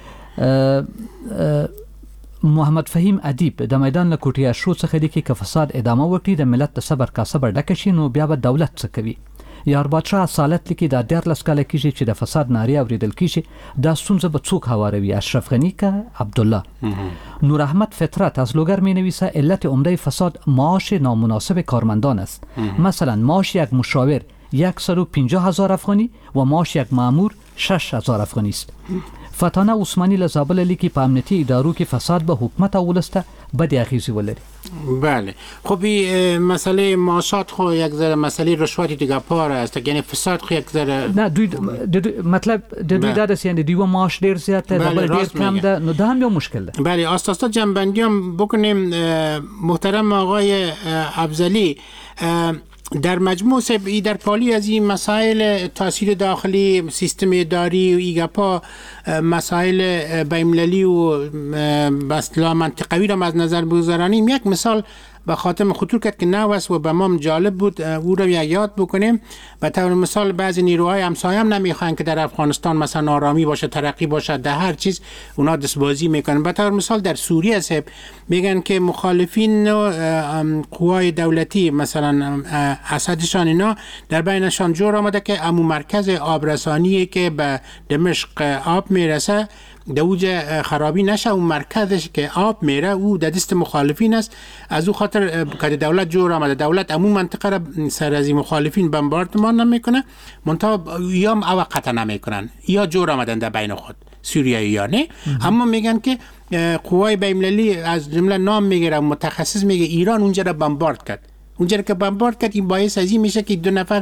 S5: محمد فهیم ادیب د میدان له کوټیا شو څخه دی کې فساد ادامه وکړي د ملت د صبر کا صبر ډکه شي نو بیا به دولت څه کوي. یاربادشاه اصالت لیکي دا 14 کاله کېږي چې د فساد نارې اوریدل کېږي دا ستونزه به څوک هواروي اشرف غنی که عبدالله نور احمد فطرت از لوگر می نویسه علت عمده فساد معاش نامناسب کارمندان است مثلا معاش یک مشاور 150,000 افغانی و معاش یک مأمور 6,000 افغانی است. فتانه عثمانی لزابل لیکي په امنیتي ادارو کې فساد به حکومت او ولسته بد اغیزی ولري.
S6: بله خب این مسئله معاشات خو یک ذره مسئله رشوتی دیگه پاره است، یعنی فساد خو یک ذره
S5: نه دوی مطلب د دوی دا است یعنی دیو معاش ډیر زیات ده بل ډیر کم ده نو دا هم یو مشکل ده.
S6: بله اساسا جنبندی هم بکنیم محترم آقای افضلی در مجموع ای در پالی از این مسائل تاثیر داخلی سیستم اداری و ایگپا مسائل بین‌المللی و اصطلاح منطقوی را از نظر بگذارانیم یک مثال به خاطر خطور کرد که نو است و به ما جالب بود او رو یاد بکنیم. به طور مثال بعضی نیروهای همسایه هم نمیخوان که در افغانستان مثلا آرامی باشه ترقی باشه در هر چیز اونا دستبازی میکنن. به طور مثال در سوریه است میگن که مخالفین قوای دولتی مثلا اسدشان اینا در بینشان جور آمده که امو مرکز آبرسانی که به دمشق آب میرسه دوجه خرابی نشه اون مرکزش که آب میره او در دست مخالفین است. از او خاطر که دولت جور آمده دولت امون منطقه را سر از مخالفین بمباردمان نمیکنه منتها یا موقتا نمیکنن یا جور آمدن در بین خود سوریایی یا نه اما میگن که قوای بین‌المللی از جمله نام میگیره متخصص میگه ایران اونجا را بمبارد کرد. اونجا که بمبارد کرد این باعث از این میشه که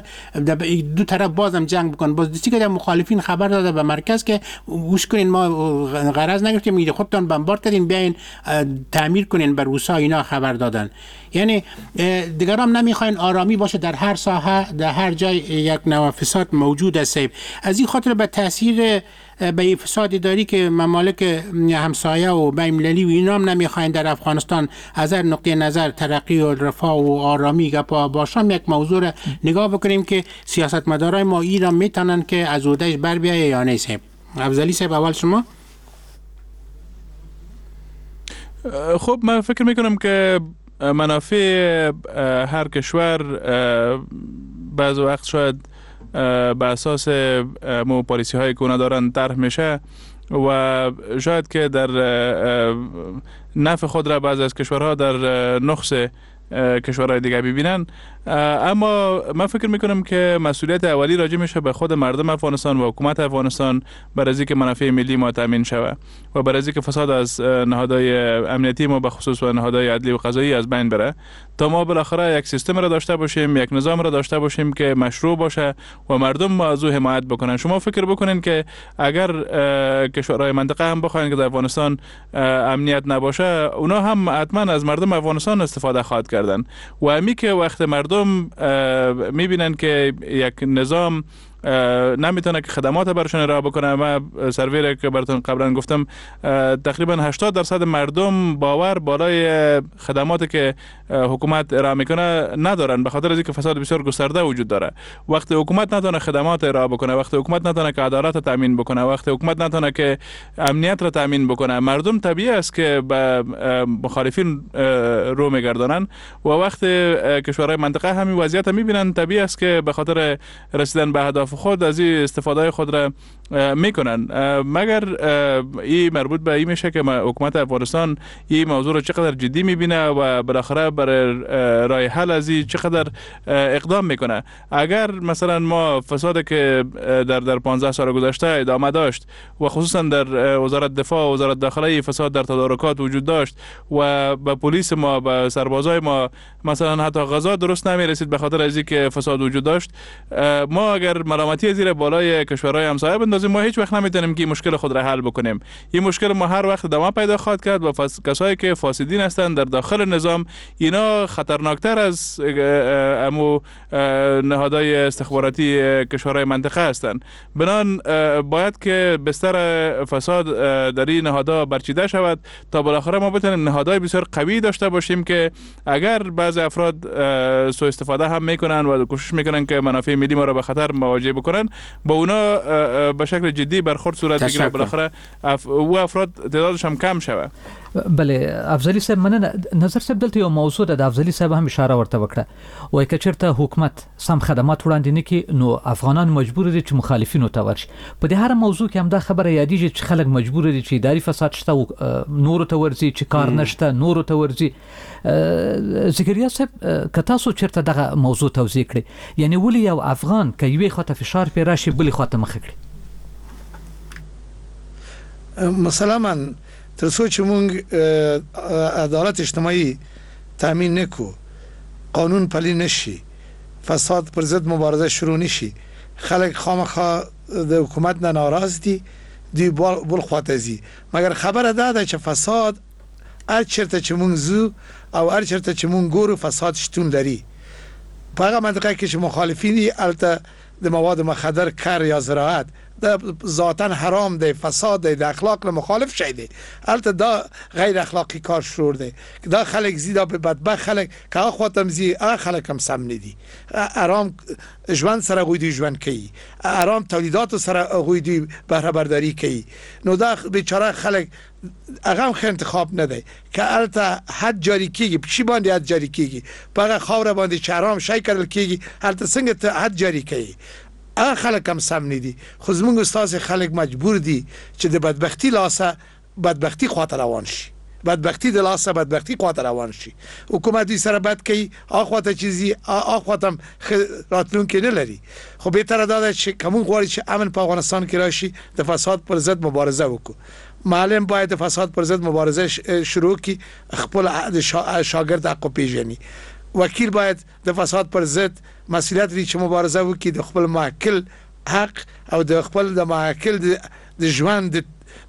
S6: دو طرف بازم جنگ بکنن. باز دیگه که مخالفین خبر داده به مرکز که گوش کنین ما غرض نگرفتیم میگه خودتون بمبارد کردین بیاین تعمیر کنین بر روسا اینا خبر دادن. یعنی دیگرام نمیخواین آرامی باشه در هر ساحه در هر جای یک نوع فساد موجود است. از این خاطر به تاثیر به فساد اداری که ممالک همسایه و بین‌المللی و اینا هم نمیخواین در افغانستان از هر نقطه نظر ترقی و رفاه و آرامی گپا باشم یک موضوع را نگاه بکنیم که سیاستمدارای ما ایران میتونن که از عهدهش بر بیایه یا نه. صاحب افضلی صاحب اول شما.
S12: خب من فکر میکنم که منافع هر کشور بعض وقت شاید به اساس پالیسی های که اونا دارن طرح میشه و شاید که در نفع خود را بعض از کشورها در نقص کشورهای دیگه ببینن. اما من فکر میکنم که مسئولیت اولی راجع میشه به خود مردم افغانستان و حکومت افغانستان برای از اینکه منافع ملی ما تامین شود و برای از اینکه فساد از نهادهای امنیتی ما به خصوص و نهادهای عدلی و قضایی از بین بره تا ما بالاخره یک سیستم را داشته باشیم یک نظام را داشته باشیم که مشروع باشه و مردم از او حمایت بکنن. شما فکر بکنین که اگر کشورهای منطقه هم بخواین که در افغانستان امنیت نباشه اونا هم حتما از مردم افغانستان استفاده خواهد کردن و امی که وقت مردم میبینن که یک نظام نمیتونه که خدمات برشون ارائه بکنه. من سروی که براتون قبلا گفتم تقریبا 80% مردم باور بالای خدماتی که حکومت ارائه میکنه ندارن به خاطر اینکه فساد بسیار گسترده وجود داره. وقتی حکومت نتونه خدمات ارائه بکنه وقتی حکومت نتونه که عدالت تامین بکنه وقتی حکومت نتونه که امنیت را تامین بکنه مردم طبیعی است که به مخالفین رو میگردانن و وقتی کشورهای منطقه همین وضعیت میبینن طبیعی است که به خاطر رسیدن به اهداف خود از این استفاده خود را میکنن. مگر این مربوط به این میشه که حکومت افغانستان این موضوع را چقدر جدی میبینه و بالاخره برای راه حل از این چقدر اقدام میکنه. اگر مثلا ما فسادی که در 15 سال گذشته ادامه داشت و خصوصا در وزارت دفاع و وزارت داخله فساد در تدارکات وجود داشت و به پلیس ما به سربازای ما مثلا حتی غذا درست نمیرسید به خاطر از اینکه فساد وجود داشت ما اگر ملامتی زیر بالای کشورهای همسایه بندازیم ما هیچ وقت نمیتونیم که مشکل خود را حل بکنیم. این مشکل ما هر وقت ادامه پیدا خواهد کرد و کسایی که فاسدین هستند در داخل نظام اینا خطرناکتر از امو نهادهای استخباراتی کشورهای منطقه هستند. بنان باید که بستر فساد در این نهادها برچیده شود تا بالاخره ما بتونیم نهادهای بسیار قوی داشته باشیم که اگر بعضی افراد سوء استفاده هم میکنن و کوشش میکنن که منافع ملی ما را به خطر مواجه بکنن با اونا به شکل جدی برخورد صورت بگیره، بالاخره و افراد تعدادش هم کم شوه.
S5: بله افضلی صاحب مننه. نظر صاحب دلته یو موضوع ده، افضلی صاحب هم اشاره ورته وکړه، وای که چېرته حکومت سم خدمات وړاندې نه کړي نو افغانان مجبور دي چې مخالفینو ته ورشي. په دې هر موضوع کې هم دا خبره یادېږي چې خلک مجبور دي چې اداري فساد شته نورو ته ورځي، چې کار نشته نورو ته ورځي. ذکریا صاحب که تاسو چېرته دغه موضوع توضیح کړئ، یعنی ولې یو افغان که یوې خواته فشار پرې راشي بلې خواته مخه کړي؟
S7: مسلماً تر څو چې موږ عدالت اجتماعي تامین نکو، قانون پلی نشي، فساد پر ضد مبارزه شروع نشي، خلک خامخا د حکومت نه ناراض دي، دی بل خواته زی. مګر خبره ده چې فساد هر چیرته چې موږ زو او هر چیرته چې موږ ګورو فساد شتون لري. په هغه منطقه کې چې مخالفین دي البته د مواد مخدر، کار یا زراعت دا ذاتاً حرام دی، فساد دی، د اخلاق مخالف شي دی، البته دا غیر اخلاقی کار شروع دی. دا خلک زیاده به بدبخت خلک که خاطم زی خلک هم سم ندي، آرام ژوند سره غوډي ژوند کوي، آرام تولیدات سره غوډي بهره برداری کوي. نو دا بیچاره خلک هغه هم انتخاب نه دی که البته حد جاری کیږي، په شی باندې حد جاری کیږي، په هغه خاور باندې چې حرام شي کړل کیږي، البته څنګه ته حد جاری کوي. هغه خلک هم سم ندي. خو زموږ استاد خلک مجبور دي چې د بدبختی لاسه بدبختی خاطر روان شي، بدبختی د لاسه بدبختی خاطر روان شي. حکومت دې سره بد کوي، اخواته چیزي اخواتم راتلون کې نه لري. خو به تر دا چې کوم غواړي چې امن په افغانستان کې راشي، د فساد پر ضد مبارزه وکړو. معلم باید د فساد پر ضد مبارزه شروع کی، خپل شاګرد حق پیژني. وکیل باید د فساد پر ضد مسئولیت لري چې مبارزه وکړي، د خپل موکل حق او د خپل د موکل د ژوند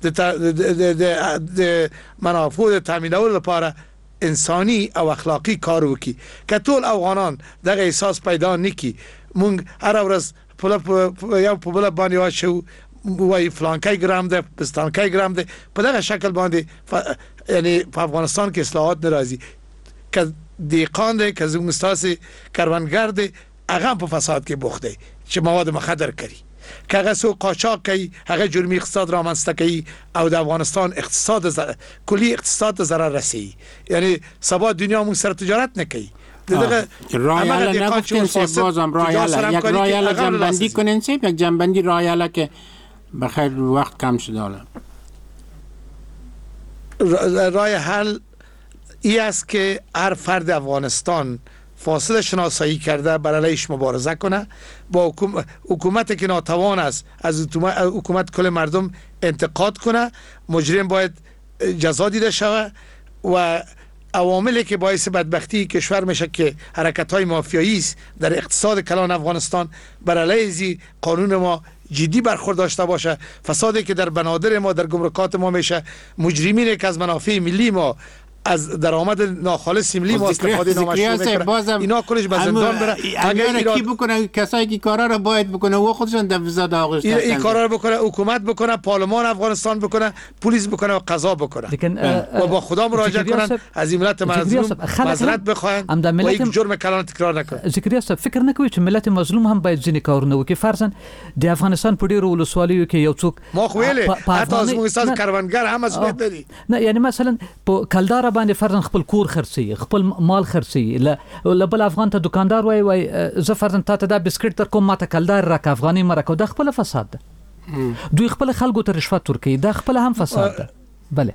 S7: د منافع د تامینولو لپاره انساني او اخلاقی کار وکړي. که ټول افغانان دغه احساس پیدا نکړي، مونږ هر ورځ په بل باندې واچو وای فلانکای ګرام ده، پستانکای ګرام ده، په دغه شکل باندې یعنی په افغانستان کې اصلاحات ناراضي. که دیقان ده، که زموږ استاد کاروانګر ده، هغه په فساد کې بوخت دی چې مواد مخدر کوي. که هغه سو قاچاق کوي، هغه جرمي اقتصاد رامنځته کوي او د افغانستان اقتصاد کلی اقتصاد ضرر رسي. یعنی سبا دنیا مون سره تجارت نه کوي. دغه
S6: رایال نگفتین سه بازم رایال یک رایال جنبندی کنین سه یک جنبندی رایال که بخیر وقت کم شده. حالا
S7: رای حل ای است که هر فرد افغانستان فاصله شناسایی کرده بر علیش مبارزه کنه، با حکومت که ناتوان است از حکومت کل مردم انتقاد کنه، مجرم باید جزا دیده شود و عواملی که باعث بدبختی کشور میشه که حرکت‌های مافیایی است در اقتصاد کلان افغانستان، بر علیه قانون ما جدی برخورد داشته باشه. فسادی که در بنادر ما، در گمرکات ما میشه، مجرمینی که از منافع ملی ما، از درآمد ناخالص ملی ما استفاده نامشروع میکنه، اینا کلش به زندان بره.
S6: اگر کی بکنه، کسایی که کارا رو باید بکنه و خودشون در وزارت آغوش هستن،
S7: این کارا رو بکنه، حکومت بکنه، پارلمان افغانستان بکنه، پلیس بکنه و قضا بکنه و با خدا مراجعه کنن، از این ملت مظلوم معذرت بخواین و یک جرم کلان تکرار نکنه.
S5: ذکریا صاحب فکر نکوي چې ملت مظلوم هم باید ځینې کارونه وکړي. فرضاً د افغانستان په ډیرو ولسوالیو کې یو څوک
S7: ما خو ویلې حتی از موږ استاد کاروانګر هم مسؤلیت لري.
S5: نه یعنی مثلا په کلدار باندې فرضاً خپل کور خرڅي، خپل مال خرڅي، ل بل افغان ته دکاندار وای زه فرضاً ته دا بسکټ تر کوم ماته کلدار راک افغاني مرکو، دا خپل فساد ده. دوی خپل خلکو ته رشوت ورکوي، دا خپل هم فساد ده. بله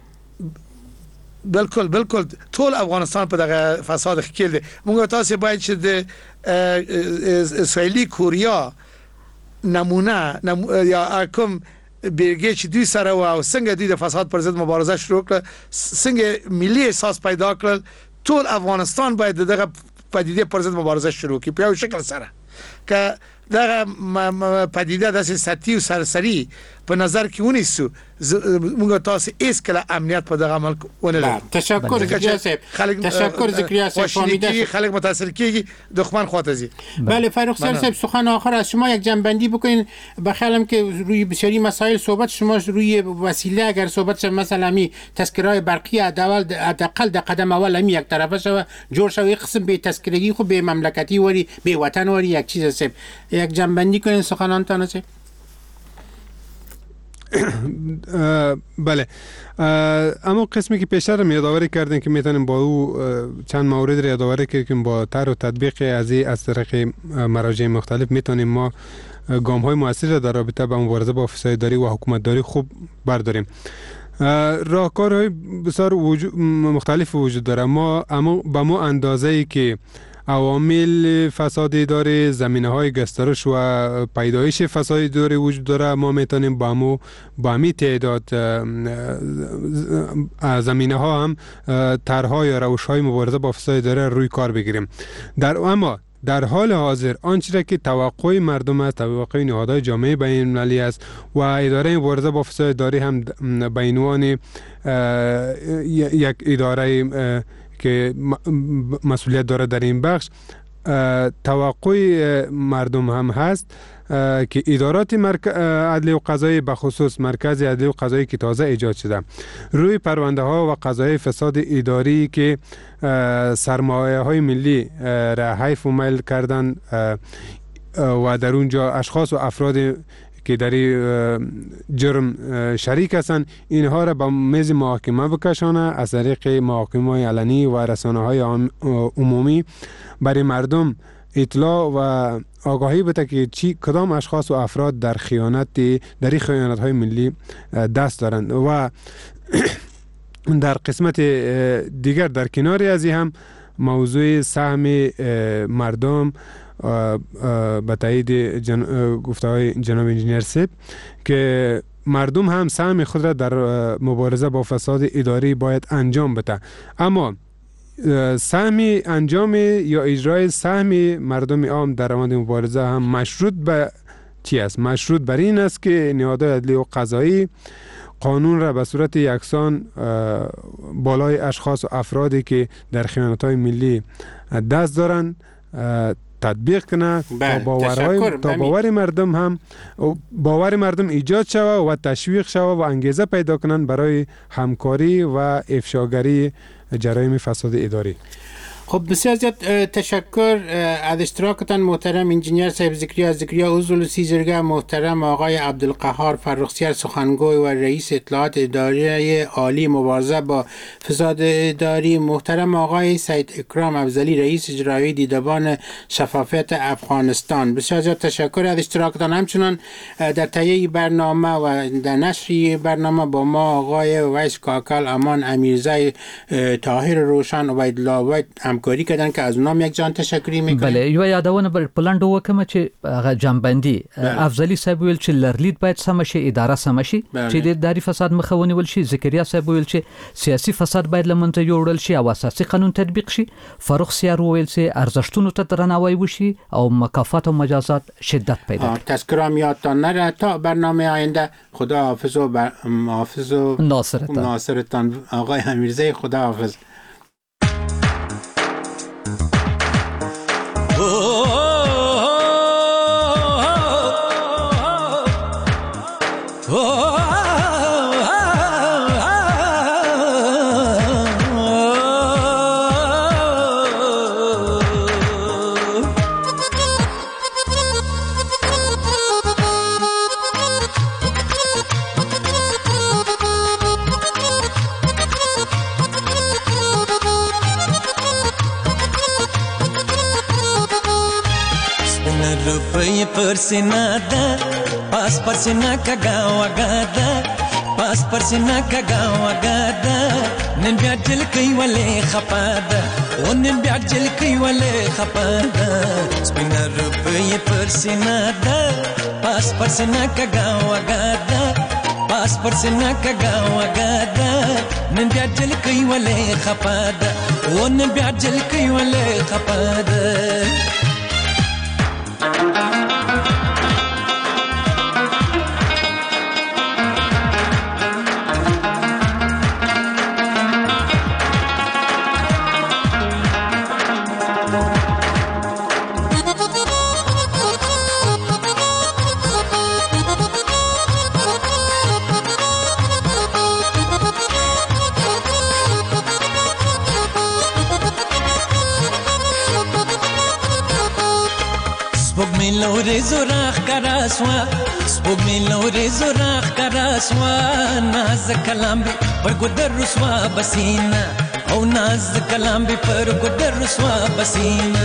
S7: بالکل ټول افغانستان په دغه فساد ښکیل دي. موږ تاسو باید چې د اسرائیلي کوریا نمونه یا کوم بیرګې چې دوی سره او څنګه دوی د فساد پر ضد مبارزه شروع کړه، څنګه ملي احساس پیدا کړل، ټول افغانستان باید دغه پدیده پر ضد مبارزه شروع کړي په یو شکل سره. که دغه پدیده د سطحي او سرسري په نظر کې ونیسو موږ تاسو هیڅ کله امنیت په دغه عمل ونه لرو.
S6: تشکر زکریا صاحب. تشکر زکریا صاحب.
S7: فهمیده خلک متاثر کیږي دښمن خواته زی.
S6: بله فرخ صاحب سخن آخر از شما یک جنبندی بکنین. بخیالم که روی بسیاری مسائل صحبت شما روی وسیله اگر صحبت شد مثلا می تذکرهای برقی حداقل در قدم اول هم یک طرفه شود جور شود قسم به تذکرگی خب به مملکتی وری به وطن وری یک چیز است. یک جنبندی کنین سخنانتان است.
S8: بله اما قسمی که پیشتر هم یادآوری کردیم که میتونیم با او چند مورد را یادآوری کردیم با طرح و تطبیق از طریق مراجع مختلف میتونیم ما گام های موثر در رابطه با مبارزه با فساد اداری و حکومت داری خوب برداریم. راهکارهای بسیار مختلف وجود داره. اما به ما اندازه‌ای که عوامل فساد اداری، زمینه‌های گسترش و پیدایش فساد اداری وجود داره، ما میتونیم با می تعداد زمینه‌ها هم طرح‌ها یا روش‌های مبارزه با فساد اداری روی کار بگیریم. اما در حال حاضر آنچه را که توقع مردم است، توقع نهادهای جامعه بین‌المللی است و اداره مبارزه با فساد اداری هم به عنوان یک اداره که مسئولیت داره در این بخش، توقع مردم هم هست که ادارات عدلی و قضایی به خصوص مرکز عدلی و قضایی که تازه ایجاد شده روی پرونده ها و قضایای فساد اداری که سرمایه های ملی را حیف و میل کردن و در اونجا اشخاص و افراد که در جرم شریک هستند اینها را به میز محاکمه بکشانه از طریق محاکمه علنی و رسانه های عمومی برای مردم اطلاع و آگاهی بده که کدام اشخاص و افراد در خیانت های ملی دست دارند. و در قسمت دیگر در کنار از این هم موضوع سهم مردم به تایید گفته‌های جناب انجینیر سیب که مردم هم سهم خود را در مبارزه با فساد اداری باید انجام بده. اما سهم انجام یا اجرای سهم مردم عام در روند مبارزه هم مشروط به چی است؟ مشروط بر این است که نهادهای عدلی و قضایی قانون را به صورت یکسان بالای اشخاص و افرادی که در خیانت‌های ملی دست دارند تطبیق کنه تا باور مردم ایجاد شود و تشویق شود و انگیزه پیدا کنند برای همکاری و افشاگری جرایم فساد اداری.
S6: خب بسیار زیاد تشکر از اشتراکتان محترم انجینیر صاحب زکریا عضو سیزرگه، محترم آقای عبدالقهار فرخزی سخنگوی و رئیس اطلاعات اداری عالی مبارزه با فساد اداری، محترم آقای سید اکرام افضلی رئیس اجرایی دیدبان شفافیت افغانستان. بسیار زیاد تشکر از اشتراکتان. همچنان در تهیه برنامه و در نشر برنامه با ما آقای ویس کاکل، امان امیرزای، طاهر روشن و عبدالله همکاری کردن که از اونام یک جان تشکری میکنم.
S5: بله یو یادونه بر پلان وکم چې هغه جنبندي افضلی صاحب ویل چې لرلید باید سم شي، اداره سم شي چې د اداري فساد مخاوني ول شي. زکریا صاحب ویل چې سیاسي فساد باید لمنځه یوړل شي او اساسي قانون تطبیق شي. فاروق سیار ویل چې ارزښتونو ته درناوی وشي او مکافات و مجازات شدت پیدا کړي.
S6: تذکرام یادتان نره تا برنامه آینده. خدا حافظ و حافظ و ناصرتان. آقای امیرزی خدا حافظ.
S13: परसिना दा पास परसिना का गाँव गादा पास परसिना का गाँव गादा निन ब्याज जल कई वाले खपादा ओ निन ब्याज जल कई वाले खपादा स्पिनर रुपये परसिना दा पास परसिना का गाँव गादा पास परसिना का गाँव गादा निन ब्याज जल कई वाले खपादा ओ निन ब्याज जल कई वाले खपादा. سپوږمۍ له ورېځو راښکاره سپوږمۍ له ورېځو راښکاره نازک کلام دې پر ګودر رسوا بسینا او نازک کلام دې پر ګودر رسوا بسینا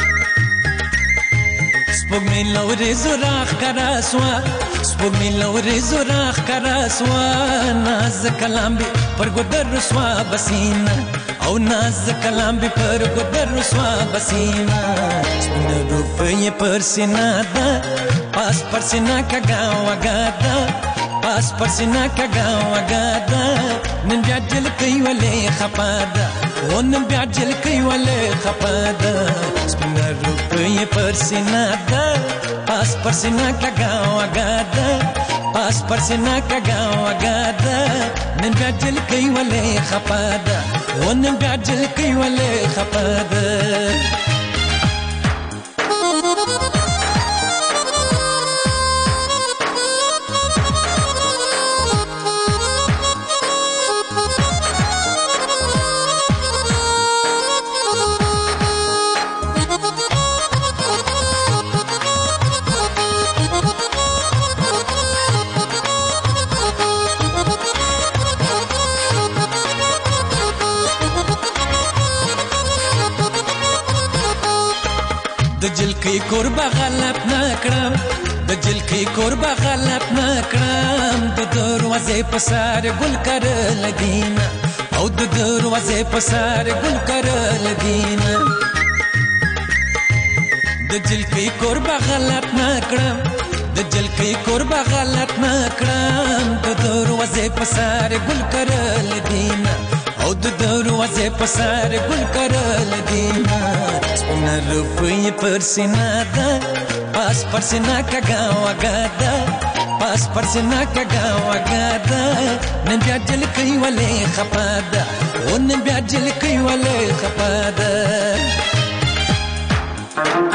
S13: سپوږمۍ له ورېځو راښکاره سپوږمۍ له ورېځو راښکاره نازک کلام دې پر ګودر رسوا بسینا او نازک کلام دې پر ګودر رسوا بسینا سپینه روپۍ پر سینا ده پاس پر سینا کږه وږه ده پاس پر سینا کږه وږه ده نن بیا جلکۍ ولې خفه ده و نن بیا جلکۍ ولې خفه ده سپینه روپۍ پر سینا ده پاس پر سینا کږه وږه ده پاس پر سینا کږه وږه ده نن بیا جلکۍ ولې خفه ده و نن بیا جلکۍ ولې خفه ده د جلکۍ کوربه غلط نه کړم د جلکۍ کوربه غلط نه کړم د دروازې په سر ګل کرل دینه او د دروازې په سر ګل کرل دینه د جلکۍ کوربه غلط نه کړم د جلکۍ کوربه غلط نه کړم د دروازې په سر ګل کرل دینه او د دروازې په سر ګل کرل دینه سپینه روپۍ پر سینا ده پاس پر سینا کږه وږه ده پاس پر سینا کږه وږه ده نن بیا جلکۍ ولې خفه ده و نن بیا جلکۍ ولې خفه ده